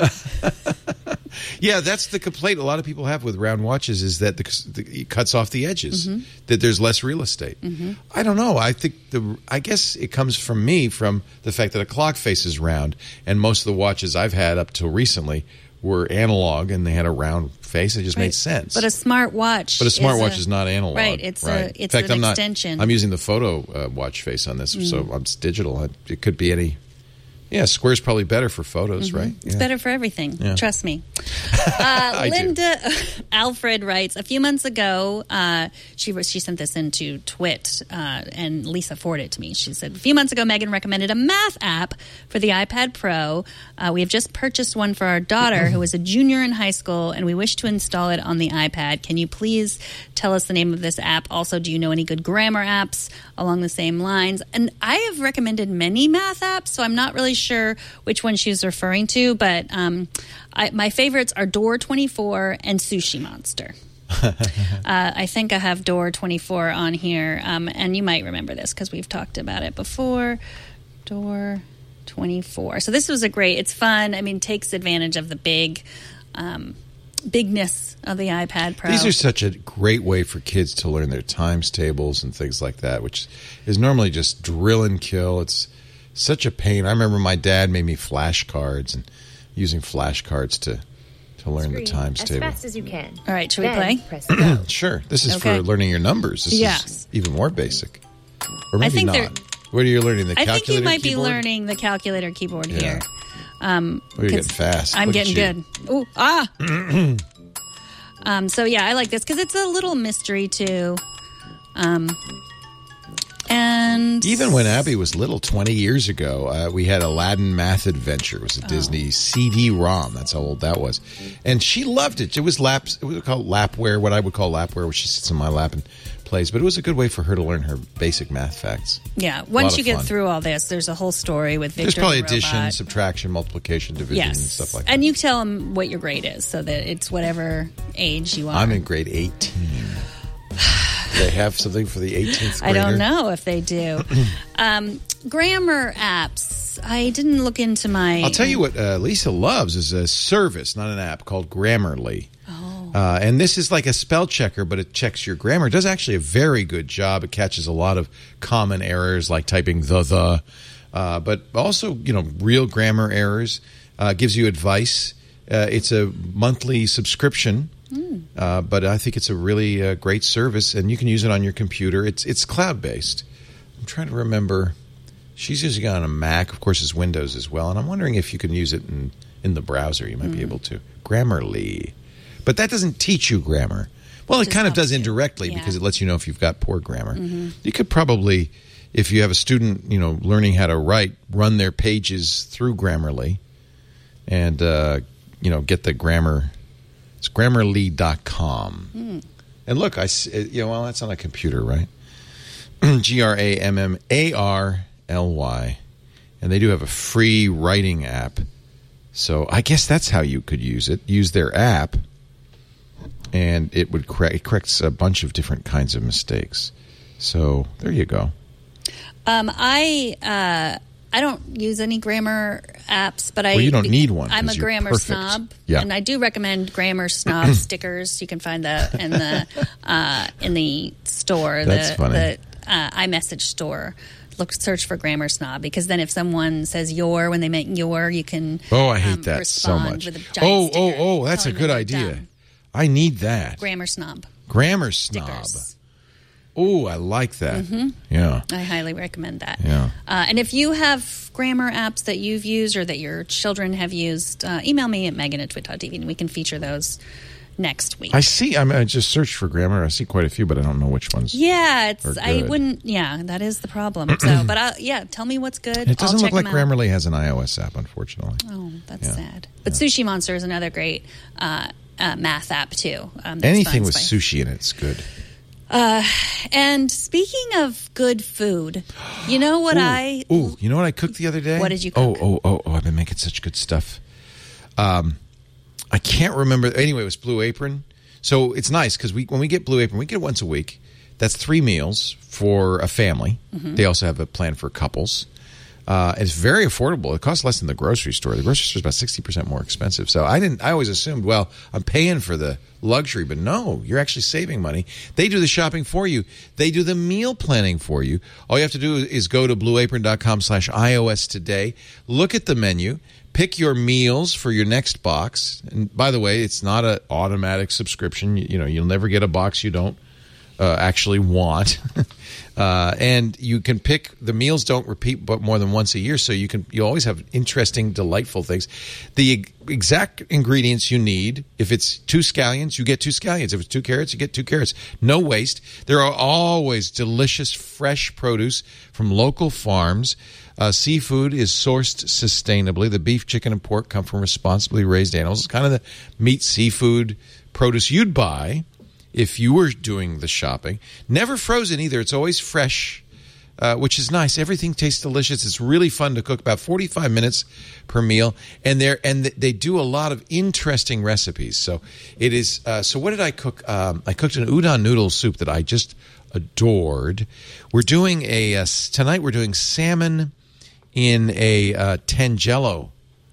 Yeah, that's the complaint a lot of people have with round watches is that the, the, it cuts off the edges, mm-hmm. that there's less real estate. Mm-hmm. I don't know. I think the I guess it comes from me from the fact that a clock face is round, and most of the watches I've had up till recently were analog, and they had a round face. It just right. made sense. But a smart watch, but a smart is watch a, is not analog, right? It's right. a it's In fact, an I'm extension. Not, I'm using the photo uh, watch face on this, mm. so it's digital. It could be any. Yeah, square's probably better for photos, mm-hmm. right? It's yeah. better for everything. Yeah. Trust me. Uh, Linda Alfred writes, a few months ago, uh, she she sent this into Twit, uh, and Lisa forwarded it to me. She said, a few months ago, Megan recommended a math app for the iPad Pro. Uh, we have just purchased one for our daughter, who is a junior in high school, and we wish to install it on the iPad. Can you please tell us the name of this app? Also, do you know any good grammar apps along the same lines? And I have recommended many math apps, so I'm not really sure which one she's referring to, but um, I, my favorites are Door twenty-four and Sushi Monster. uh, I think I have Door twenty-four on here, um, and you might remember this because we've talked about it before. Door twenty-four. So this was a great, it's fun. I mean, takes advantage of the big um, bigness of the iPad Pro. These are such a great way for kids to learn their times tables and things like that, which is normally just drill and kill. It's such a pain. I remember my dad made me flashcards and using flashcards to to learn Screen the times as table. As fast as you can. All right, should then we play? Press go. Sure. This is okay. for learning your numbers. This yes. is even more basic. Or maybe I think not. What are you learning? The I calculator think you might keyboard? be learning the calculator keyboard yeah. here. Um, oh, you're getting fast. I'm Look getting at you. good. Ooh, ah. um, so yeah, I like this because it's a little mystery too. Um, and even when Abby was little, twenty years ago, uh, we had Aladdin Math Adventure. It was a oh. Disney C D ROM. That's how old that was, and she loved it. It was lap. It was called lapware. What I would call lapware, where she sits in my lap and plays. But it was a good way for her to learn her basic math facts. Yeah, once you get fun. through all this, there's a whole story with Victor. There's probably the addition, robot. subtraction, multiplication, division, yes. and stuff like that. And you tell them what your grade is, so that it's whatever age you are. I'm in grade eighteen. Do they have something for the eighteenth I grader? don't know if they do. um, grammar apps. I didn't look into my... I'll tell you what uh, Lisa loves is a service, not an app, called Grammarly. Oh. Uh, and this is like a spell checker, but it checks your grammar. It does actually a very good job. It catches a lot of common errors like typing the, the. Uh, but also, you know, real grammar errors. Uh, gives you advice. Uh, it's a monthly subscription. Mm. Uh, but I think it's a really uh, great service, and you can use it on your computer. It's it's cloud-based. I'm trying to remember. She's using it on a Mac. Of course, it's Windows as well. And I'm wondering if you can use it in, in the browser. You might mm. be able to. Grammarly. But that doesn't teach you grammar. Well, it, it kind of does indirectly yeah. because it lets you know if you've got poor grammar. Mm-hmm. You could probably, if you have a student, you know, learning how to write, run their pages through Grammarly and, uh, you know, get the grammar. It's grammarly dot com. Mm. And look, I, you know, well, that's on a computer, right? G R A M M A R L Y. And they do have a free writing app. So I guess that's how you could use it. Use their app. And it would correct, it corrects a bunch of different kinds of mistakes. So there you go. Um, I uh, I don't use any grammar apps, but I well, you don't need one. I'm a grammar perfect. snob, yeah. and I do recommend Grammar Snob stickers. You can find that in the uh, in the store, That's the, funny. the uh, iMessage store. Look, search for Grammar Snob, because then if someone says "your" when they meant "your," you can. Oh, I hate um, that so much. With a giant oh, sticker oh, oh! That's a good idea. Dumb. I need that. Grammar Snob. Grammar Snob. Stickers. Oh, I like that. Mm-hmm. Yeah. I highly recommend that. Yeah. Uh, and if you have grammar apps that you've used or that your children have used, uh, email me at Megan at twit dot t v and we can feature those next week. I see. I, mean, I just searched for grammar. I see quite a few, but I don't know which ones. Yeah, it's. are I good. wouldn't. Yeah, that is the problem. So, but I, yeah, tell me what's good. It doesn't I'll look check like them out. Grammarly has an iOS app, unfortunately. Oh, that's Yeah. sad. But Yeah. Sushi Monster is another great uh, uh, math app too. Um, that's Anything fun, with spicy. sushi in it's good. Uh, and speaking of good food, you know what Ooh, I? Ooh, you know what I cooked the other day? What did you cook? Oh, oh, oh, oh! I've been making such good stuff. Um, I can't remember. Anyway, it was Blue Apron. So it's nice because we when we get Blue Apron, we get it once a week. That's three meals for a family. Mm-hmm. They also have a plan for couples. Uh, it's very affordable. It costs less than the grocery store. The grocery store is about sixty percent more expensive. So I didn't. I always assumed, well, I'm paying for the luxury, but no, you're actually saving money. They do the shopping for you. They do the meal planning for you. All you have to do is go to blue apron dot com slash iOS today. Look at the menu. Pick your meals for your next box. And by the way, it's not an automatic subscription. You, you know, you'll never get a box you don't uh, actually want. uh, and you can pick, the meals don't repeat but more than once a year, so you can you always have interesting, delightful things. The exact ingredients you need. If it's two scallions, you get two scallions. If it's two carrots, you get two carrots. No waste. There are always delicious, fresh produce from local farms. Uh, seafood is sourced sustainably. The beef, chicken, and pork come from responsibly raised animals. It's kind of the meat, seafood, produce you'd buy if you were doing the shopping. Never frozen either. It's always fresh, uh, which is nice. Everything tastes delicious. It's really fun to cook. About forty-five minutes per meal, and they and they do a lot of interesting recipes. So it is. Uh, so what did I cook? Um, I cooked an udon noodle soup that I just adored. We're doing a uh, tonight. We're doing salmon in a uh, tangelo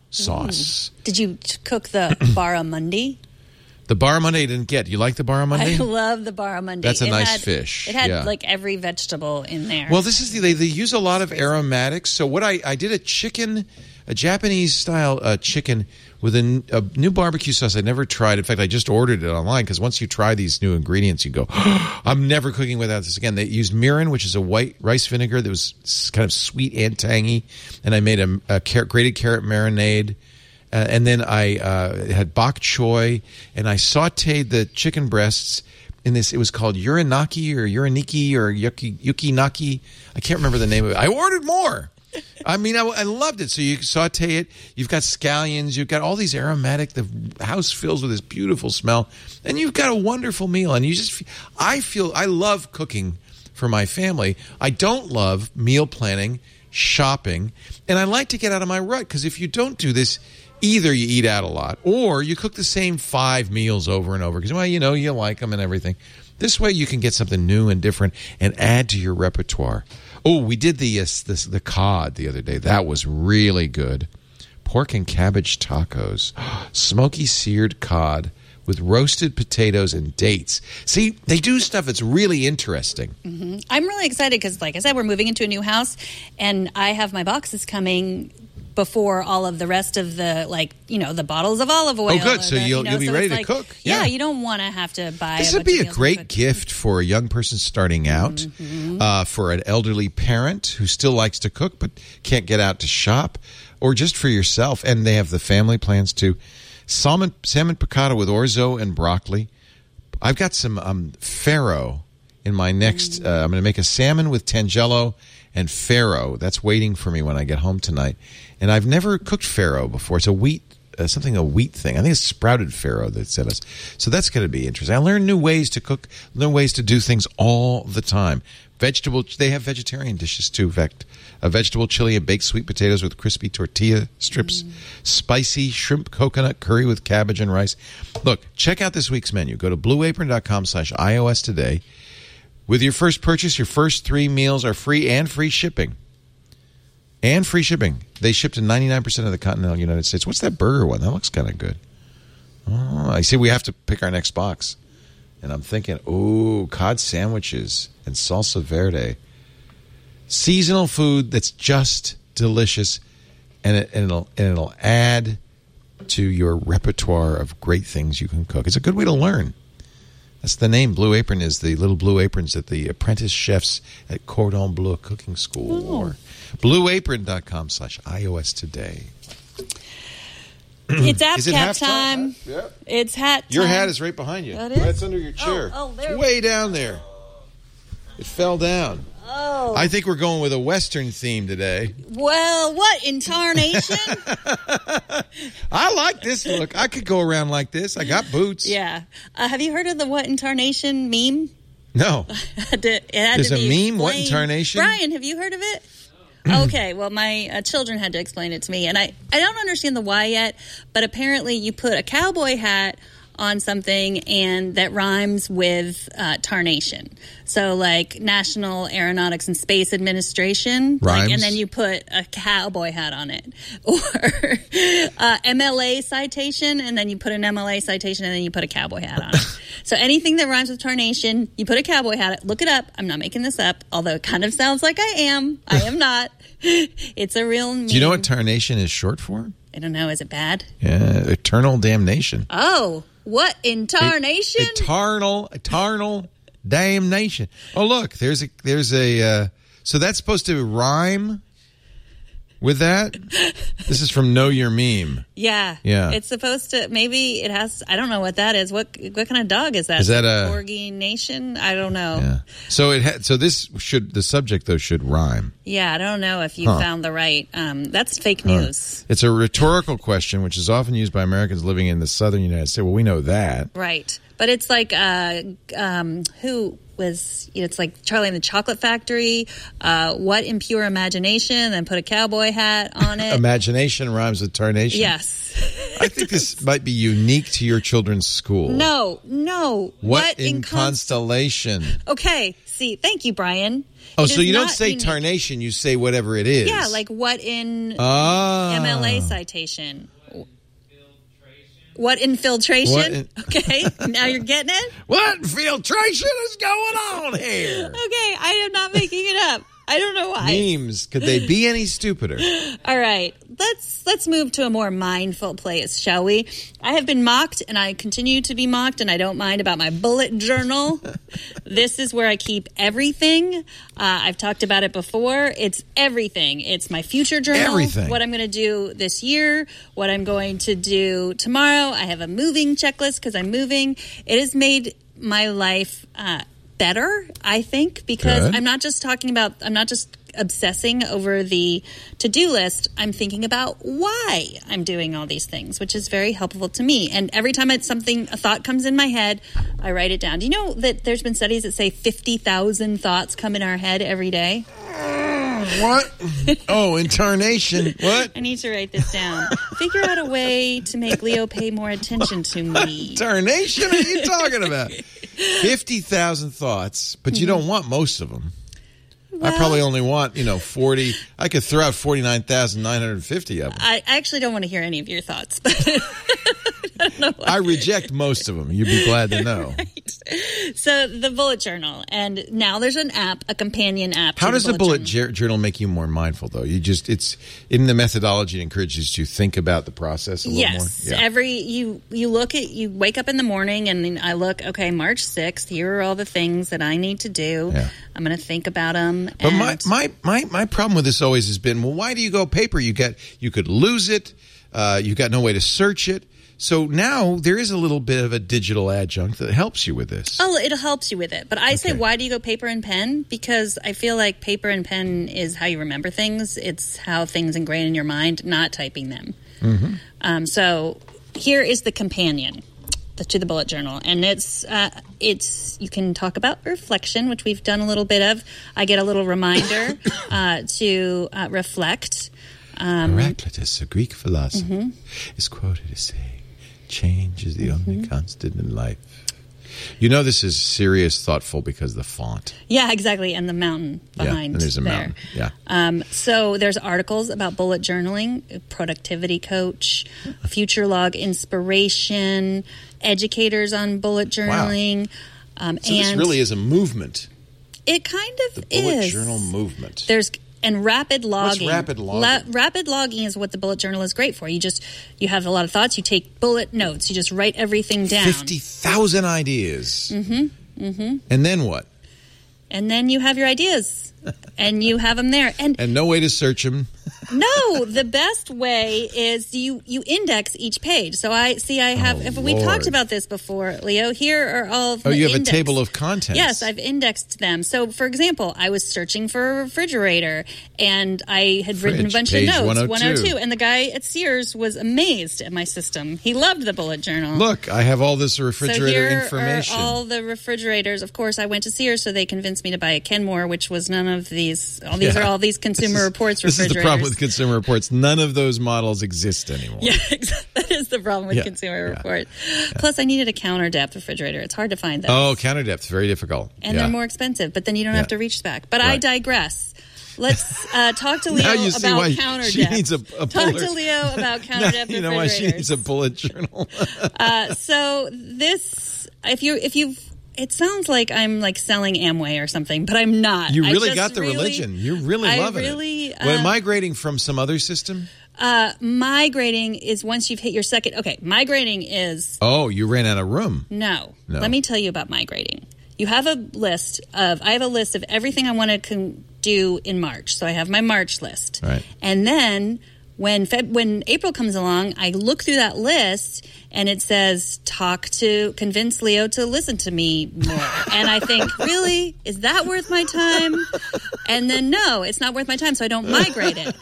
sauce. Mm. Did you t- cook the barramundi? The barramundi I didn't get. You like the barramundi? I love the barramundi. That's a it nice had, fish. It had yeah. like every vegetable in there. Well, this is the, they, they use a lot of aromatics. So what I, I did a chicken, a Japanese style uh, chicken with a, a new barbecue sauce I never tried. In fact, I just ordered it online because once you try these new ingredients, you go, oh, I'm never cooking without this again. They used mirin, which is a white rice vinegar that was kind of sweet and tangy, and I made a, a car- grated carrot marinade. Uh, and then I uh, had bok choy, and I sauteed the chicken breasts in this. It was called uranaki or uraniki or yuki, yukinaki. I can't remember the name of it. I ordered more. I mean, I, I loved it. So you saute it. You've got scallions. You've got all these aromatic. The house fills with this beautiful smell, and you've got a wonderful meal. And you just, I feel, I love cooking for my family. I don't love meal planning, shopping, and I like to get out of my rut because if you don't do this, either you eat out a lot or you cook the same five meals over and over because, well, you know, you like them and everything. This way you can get something new and different and add to your repertoire. Oh, we did the uh, the, the cod the other day. That was really good. Pork and cabbage tacos. Smoky seared cod with roasted potatoes and dates. See, they do stuff that's really interesting. Mm-hmm. I'm really excited because, like I said, we're moving into a new house, and I have my boxes coming before all of the rest of the, like, you know, the bottles of olive oil. Oh, good. or So the, you'll, you know, you'll be so ready it's to like, cook. Yeah. Yeah, you don't want to have to buy This a would bunch be of a meals to great cook. gift for a young person starting out, Mm-hmm. uh, for an elderly parent who still likes to cook but can't get out to shop, or just for yourself. And they have the family plans too. Salmon, salmon piccata with orzo and broccoli. I've got some um, farro in my next. Uh, I'm going to make a salmon with tangelo and farro. That's waiting for me when I get home tonight. And I've never cooked farro before. It's a wheat, uh, something a wheat thing. I think it's sprouted farro that said us. So that's going to be interesting. I learn new ways to cook, learn ways to do things all the time. Vegetable. They have vegetarian dishes too. In fact, a vegetable chili and baked sweet potatoes with crispy tortilla strips, mm. spicy shrimp coconut curry with cabbage and rice. Look, check out this week's menu. Go to blue apron dot com slash iOS today. With your first purchase, your first three meals are free and free shipping. And free shipping. They ship to ninety-nine percent of the continental United States. What's that burger one? That looks kind of good. Oh, I see we have to pick our next box. And I'm thinking, ooh, cod sandwiches and salsa verde. Seasonal food that's just delicious, and, it, and, it'll, and it'll add to your repertoire of great things you can cook. It's a good way to learn. That's the name. Blue Apron is the little blue aprons that the apprentice chefs at Cordon Bleu Cooking School Oh. wore. blue apron dot com slash iOS today. It's app Is it cap halftime? time. Yeah. It's hat time. Your hat is right behind you. That is? It's under your chair. Oh, oh, there- Way down there. It fell down. Oh. I think we're going with a Western theme today. Well, what in tarnation? I like this look. I could go around like this. I got boots. Yeah. Uh, have you heard of the what in tarnation meme? No. It had to, it had There's to a be meme? What in explained. tarnation? Brian, have you heard of it? Okay, well, my uh, children had to explain it to me, and I, I don't understand the why yet, but apparently you put a cowboy hat on something and that rhymes with uh, tarnation. So, like National Aeronautics and Space Administration, like, Rhymes. and then you put a cowboy hat on it, or uh, M L A citation, and then you put an M L A citation, and then you put a cowboy hat on it. So anything that rhymes with tarnation, you put a cowboy hat. Look it up. I'm not making this up, although it kind of sounds like I am. I am not. It's a real meme. Do you know what tarnation is short for? I don't know. Is it bad? Yeah, eternal damnation. Oh, what in tarnation? Eternal, eternal damnation. Oh, look, there's a there's a. Uh, so that's supposed to rhyme with that. This is from Know Your Meme. Yeah, Yeah. It's supposed to. Maybe it has. I don't know what that is. What what kind of dog is that? Is that a- Corgi Nation? I don't know. Yeah. So it ha- so this should the subject though should rhyme. Yeah, I don't know if you Huh. found the right. Um, that's fake news. It's a rhetorical question, which is often used by Americans living in the southern United States. Well, we know that. Right. But it's like, uh, um, who was, you know, it's like Charlie and the Chocolate Factory, uh, what impure imagination, then put a cowboy hat on it. Imagination rhymes with tarnation. Yes. I think this might be unique to your children's school. No, no. What, in, in const- constellation? Okay, see, thank you, Brian. Oh, It so is you don't not say unique. tarnation, you say whatever it is. Yeah, like what in ah. M L A citation. What infiltration? What in- Okay, now you're getting it? What infiltration is going on here? Okay, I am not making it up. I don't know why. Memes. Could they be any stupider? All right, let's let's move to a more mindful place, shall we? I have been mocked, and I continue to be mocked, and I don't mind about my bullet journal. This is where I keep everything. Uh, I've talked about it before. It's everything. It's my future journal. Everything. What I'm going to do this year. What I'm going to do tomorrow. I have a moving checklist because I'm moving. It has made my life uh, better, I think, because Good. I'm not just talking about. I'm not just obsessing over the to-do list. I'm thinking about why I'm doing all these things, which is very helpful to me. And every time it's something, a thought comes in my head, I write it down. Do you know that there's been studies that say fifty thousand thoughts come in our head every day? What? Oh, incarnation. What? I need to write this down. Figure out a way to make Leo pay more attention to me. Tarnation? What are you talking about? fifty thousand thoughts, but you don't want most of them. I probably only want, you know, forty. I could throw out forty-nine thousand nine hundred fifty of them. I actually don't want to hear any of your thoughts. But I reject most of them. You'd be glad to know. Right. So the bullet journal, and now there's an app, a companion app. How to does the the bullet journal. j- journal make you more mindful, though? You just, it's in the methodology, it encourages you to think about the process a little Yes. more? Yeah. Every, you, you look at, you wake up in the morning and then I look, okay, March sixth, here are all the things that I need to do. Yeah. I'm going to think about them. But and my, my, my, my problem with this always has been, well, why do you go paper? You get, you could lose it. Uh, you got no way to search it. So now there is a little bit of a digital adjunct that helps you with this. Oh, it helps you with it. But I say, Okay. why do you go paper and pen? Because I feel like paper and pen is how you remember things. It's how things ingrain in your mind, not typing them. Mm-hmm. Um, so here is the companion to the bullet journal, and it's uh, it's you can talk about reflection, which we've done a little bit of. I get a little reminder uh, to uh, reflect. Um, Heraclitus, a Greek philosopher, mm-hmm. is quoted as saying, change is the mm-hmm. only constant in life. You know this is serious, thoughtful because of the font. Yeah, exactly, and the mountain behind yeah, and there's a there. mountain. Yeah. Um, so there's articles about bullet journaling, productivity coach, future log inspiration, educators on bullet journaling. Wow. Um, so and this really is a movement. It kind of the bullet is. journal movement. There's and rapid logging. What's rapid logging? La- rapid logging is what the bullet journal is great for. You just you have a lot of thoughts. You take bullet notes. You just write everything down. Fifty thousand ideas. Mm-hmm. Mm-hmm. And then what? And then you have your ideas, and you have them there. And and no way to search them. No, the best way is you you index each page. So I see I have, Oh, if we've Lord. talked about this before, Leo, here are all of Oh, the you have index. a table of contents. Yes, I've indexed them. So, for example, I was searching for a refrigerator, and I had written a Fridge, bunch page of notes. one oh two. one oh two. And the guy at Sears was amazed at my system. He loved the bullet journal. Look, I have all this so refrigerator here information. are all the refrigerators. Of course, I went to Sears, so they convinced me to buy a Kenmore, which was none of these. All these Yeah. are all these Consumer This is- Reports This refrigerators. is the problem with Consumer Reports. None of those models exist anymore. Yeah, exactly. That is the problem with Yeah, Consumer yeah, Report. Plus, I needed a counter depth refrigerator. It's hard to find those. Oh, counter depth, very difficult. And yeah. they're more expensive, but then you don't Yeah. have to reach back. But I Right. digress. Let's uh, talk to Leo Now you see about why counter she depth. needs a- a talk puller. to Leo about counter Now depth you know why she refrigerators. needs a bullet journal. uh, so this, if you if you, it sounds like I'm like selling Amway or something, but I'm not. You I really just got the really- religion. You're really I loving really, it. When uh, migrating from some other system? Uh, migrating is once you've hit your second. Okay, migrating is Oh, you ran out of room. No. No. Let me tell you about migrating. You have a list of, I have a list of everything I want to con- do in March. So I have my March list. Right. And then when Feb- when April comes along, I look through that list and it says, talk to, convince Leo to listen to me more. And I think, really? Is that worth my time? And then, no, it's not worth my time, so I don't migrate it.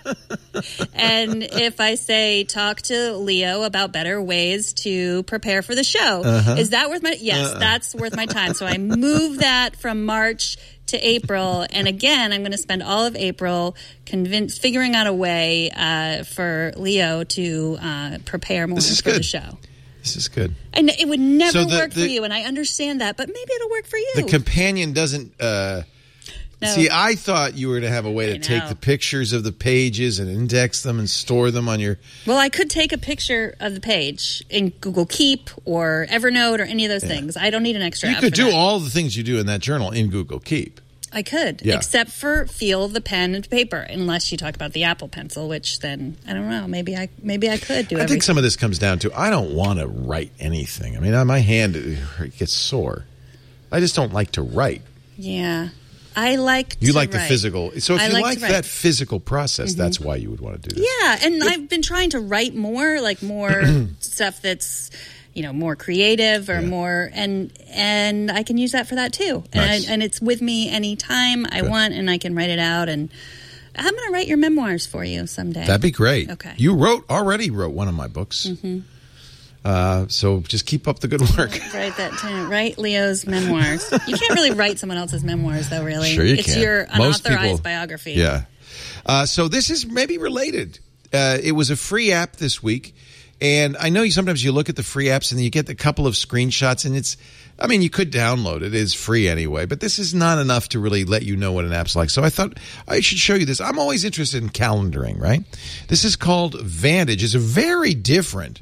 And if I say, talk to Leo about better ways to prepare for the show, Uh-huh. is that worth my, yes, uh-uh. that's worth my time. So I move that from March to April. And again, I'm going to spend all of April convince, figuring out a way uh, for Leo to uh, prepare more This is for good. the show. This is good. And it would never So the- work the- for you, and I understand that, but maybe it'll work for you. The companion doesn't. Uh, No. See, I thought you were to have a way I to take know. the pictures of the pages and index them and store them on your. Well, I could take a picture of the page in Google Keep or Evernote or any of those things. I don't need an extra You app could for do that. all the things you do in that journal in Google Keep. I could, Yeah. except for feel the pen and paper, unless you talk about the Apple Pencil, which then, I don't know, maybe I maybe I could do I everything. think some of this comes down to I don't want to write anything. I mean, my hand it gets sore. I just don't like to write. Yeah. I like You to like the write. physical. So if I you like like, to write. that physical process, that's why you would want to do this. Yeah, and I've been trying to write more, like more stuff that's, you know, more creative or Yeah. more, and and I can use that for that too. And Nice. I, and it's with me anytime I Good. want, and I can write it out. And I'm going to write your memoirs for you someday. That'd be great. Okay. You wrote already wrote one of my books. Mm-hmm. Uh, so just keep up the good work. Write that down. Write Leo's memoirs. You can't really write someone else's memoirs, though. Really, Sure you it's can. your Most unauthorized people- biography. Yeah. Uh, so this is maybe related. Uh, it was a free app this week. And I know you sometimes you look at the free apps and you get a couple of screenshots and it's, I mean, you could download it. It is free anyway, but this is not enough to really let you know what an app's like. So I thought I should show you this. I'm always interested in calendaring, right? This is called Vantage. It's a very different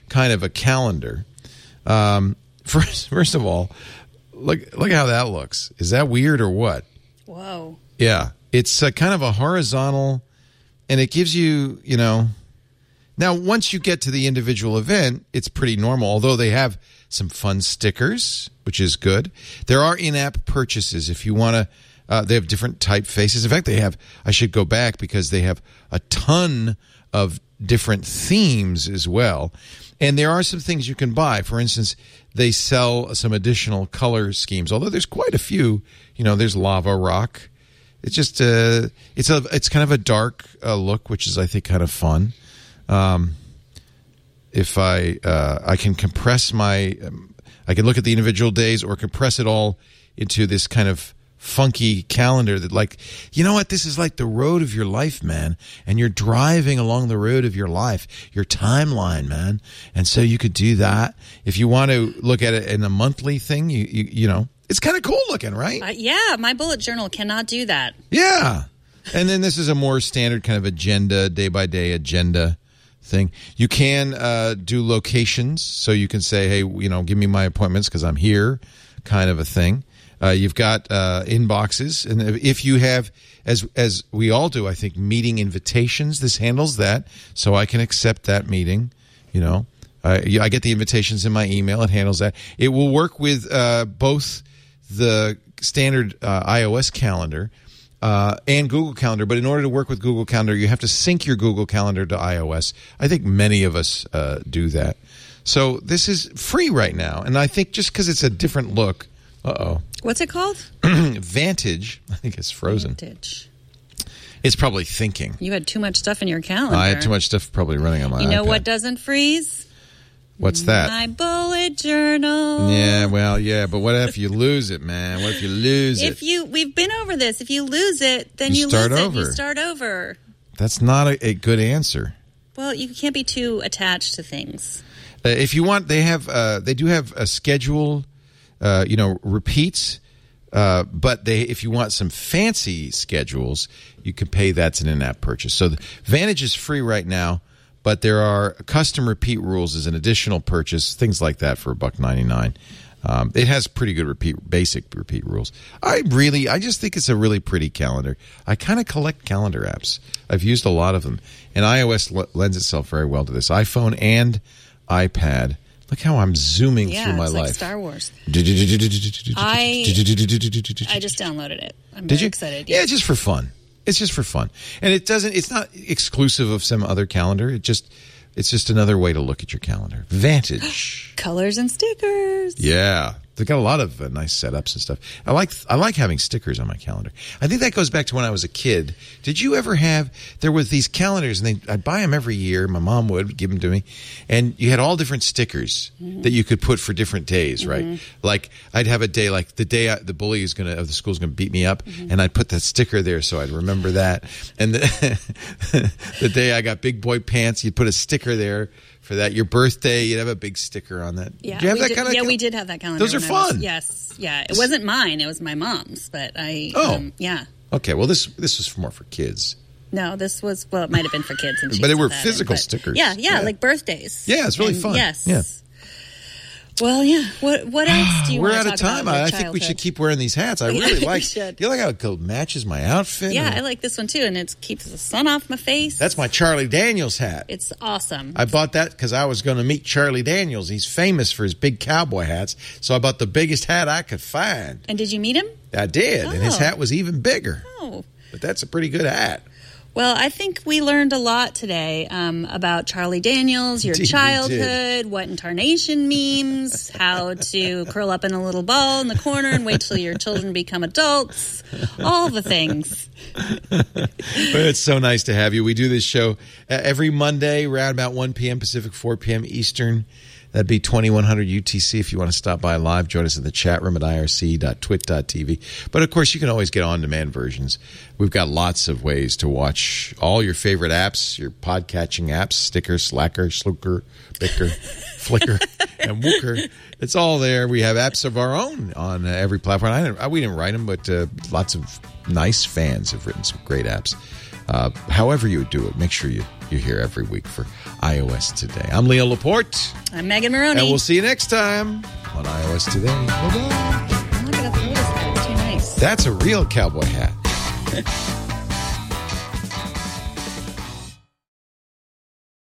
kind of a calendar. Um, first, first of all, look look how that looks. Is that weird or what? Whoa. Yeah. It's a kind of a horizontal, and it gives you, you know... Now, once you get to the individual event, it's pretty normal, although they have some fun stickers, which is good. There are in-app purchases if you want to. Uh, they have different typefaces. In fact, they have, I should go back because they have a ton of different themes as well. And there are some things you can buy. For instance, they sell some additional color schemes, although there's quite a few. You know, there's lava rock. It's just, uh, it's a, it's kind of a dark uh, look, which is, I think, kind of fun. Um, if I uh, I can compress my, um, I can look at the individual days or compress it all into this kind of funky calendar that, like, you know what, this is like the road of your life, man, and you're driving along the road of your life, your timeline, man, and so you could do that. If you want to look at it in a monthly thing, you you, you know, it's kind of cool looking, right? Uh, yeah, my bullet journal cannot do that. Yeah, and then this is a more standard kind of agenda, day by day agenda thing. You can uh, do locations, so you can say, hey, you know, give me my appointments because I'm here, kind of a thing. Uh, you've got uh, inboxes, and if you have, as as we all do, I think, meeting invitations, this handles that, so I can accept that meeting. You know, uh, I get the invitations in my email. It handles that. It will work with uh, both the standard uh, iOS calendar Uh, and Google Calendar, but in order to work with Google Calendar, you have to sync your Google Calendar to iOS. I think many of us uh, do that. So this is free right now, and I think just because it's a different look, uh-oh. What's it called? Vantage. I think it's frozen. Vantage. It's probably thinking. You had too much stuff in your calendar. I had too much stuff probably running on my You know iPad. what doesn't freeze? What's that? My bullet journal. Yeah, well, yeah, but what if you lose it, man? What if you lose If it? you, we've been over this. If you lose it, then You you, start lose over. it. You start over. That's not a, a good answer. Well, you can't be too attached to things. Uh, if you want, they have uh, they do have a schedule, uh, you know, repeats. Uh, but they, if you want some fancy schedules, you can pay. That's an in-app purchase. So the Vantage is free right now, but there are custom repeat rules as an additional purchase, things like that for a buck ninety-nine. Um, it has pretty good repeat, basic repeat rules. I really, I just think it's a really pretty calendar. I kind of collect calendar apps. I've used a lot of them, and iOS l- lends itself very well to this. iPhone and iPad. Look how I'm zooming Yeah, through my it's life. like Star Wars. I I I just downloaded it. I'm Did very you? excited. Yeah, just for fun. It's just for fun, and it doesn't. It's not exclusive of some other calendar. It just, it's just another way to look at your calendar. Vantage. Colors and stickers. Yeah, they got a lot of uh, nice setups and stuff. I like I like having stickers on my calendar. I think that goes back to when I was a kid. Did you ever have? There was these calendars, and they, I'd buy them every year. My mom would give them to me, and you had all different stickers mm-hmm. that you could put for different days, right? Mm-hmm. Like I'd have a day like the day I, the bully is gonna of the school's gonna beat me up, mm-hmm. and I'd put that sticker there so I'd remember that. And the, the day I got big boy pants, you'd put a sticker there. For that, your birthday, you'd have a big sticker on that. Yeah, did you have we that did, kind of? Yeah, cal- we did have that calendar. Those are when I was- fun. yes, yeah. It wasn't mine; it was my mom's. But I, Oh. um, yeah. Okay, well this this was more for kids. No, this was well, it might have been for kids, and she But they put were that in, physical but- stickers. Yeah, yeah, Yeah. like birthdays. Yeah, it's really And fun. Yes. Yeah. Well, yeah. What what else do you We're want out to of talk time. about? I, I with think we should childhood? keep wearing these hats. I Yeah, really we like. should. You like how it matches my outfit? Yeah, And I like this one too, and it keeps the sun off my face. That's my Charlie Daniels hat. It's awesome. I bought that because I was going to meet Charlie Daniels. He's famous for his big cowboy hats, so I bought the biggest hat I could find. And did you meet him? I did, and his Oh. hat was even bigger. Oh. But that's a pretty good hat. Well, I think we learned a lot today um, about Charlie Daniels, your Indeed we did. childhood, what incarnation means, how to curl up in a little ball in the corner and wait till your children become adults, all the things. But it's so nice to have you. We do this show uh, every Monday around about one p.m. Pacific, four p.m. Eastern. That'd be twenty-one hundred U T C if you want to stop by live. Join us in the chat room at I R C dot twit dot T V. But, of course, you can always get on-demand versions. We've got lots of ways to watch all your favorite apps, your podcatching apps, Sticker, Slacker, Slooker, Bicker, Flickr, and Wooker. It's all there. We have apps of our own on uh, every platform. I didn't, we didn't write them, but uh, lots of nice fans have written some great apps. Uh, however you do it, make sure you You're here every week for iOS Today. I'm Leo Laporte. I'm Megan Maroney. And we'll see you next time on iOS Today. Bye-bye. I'm not going to throw this hat. It's too nice. That's a real cowboy hat.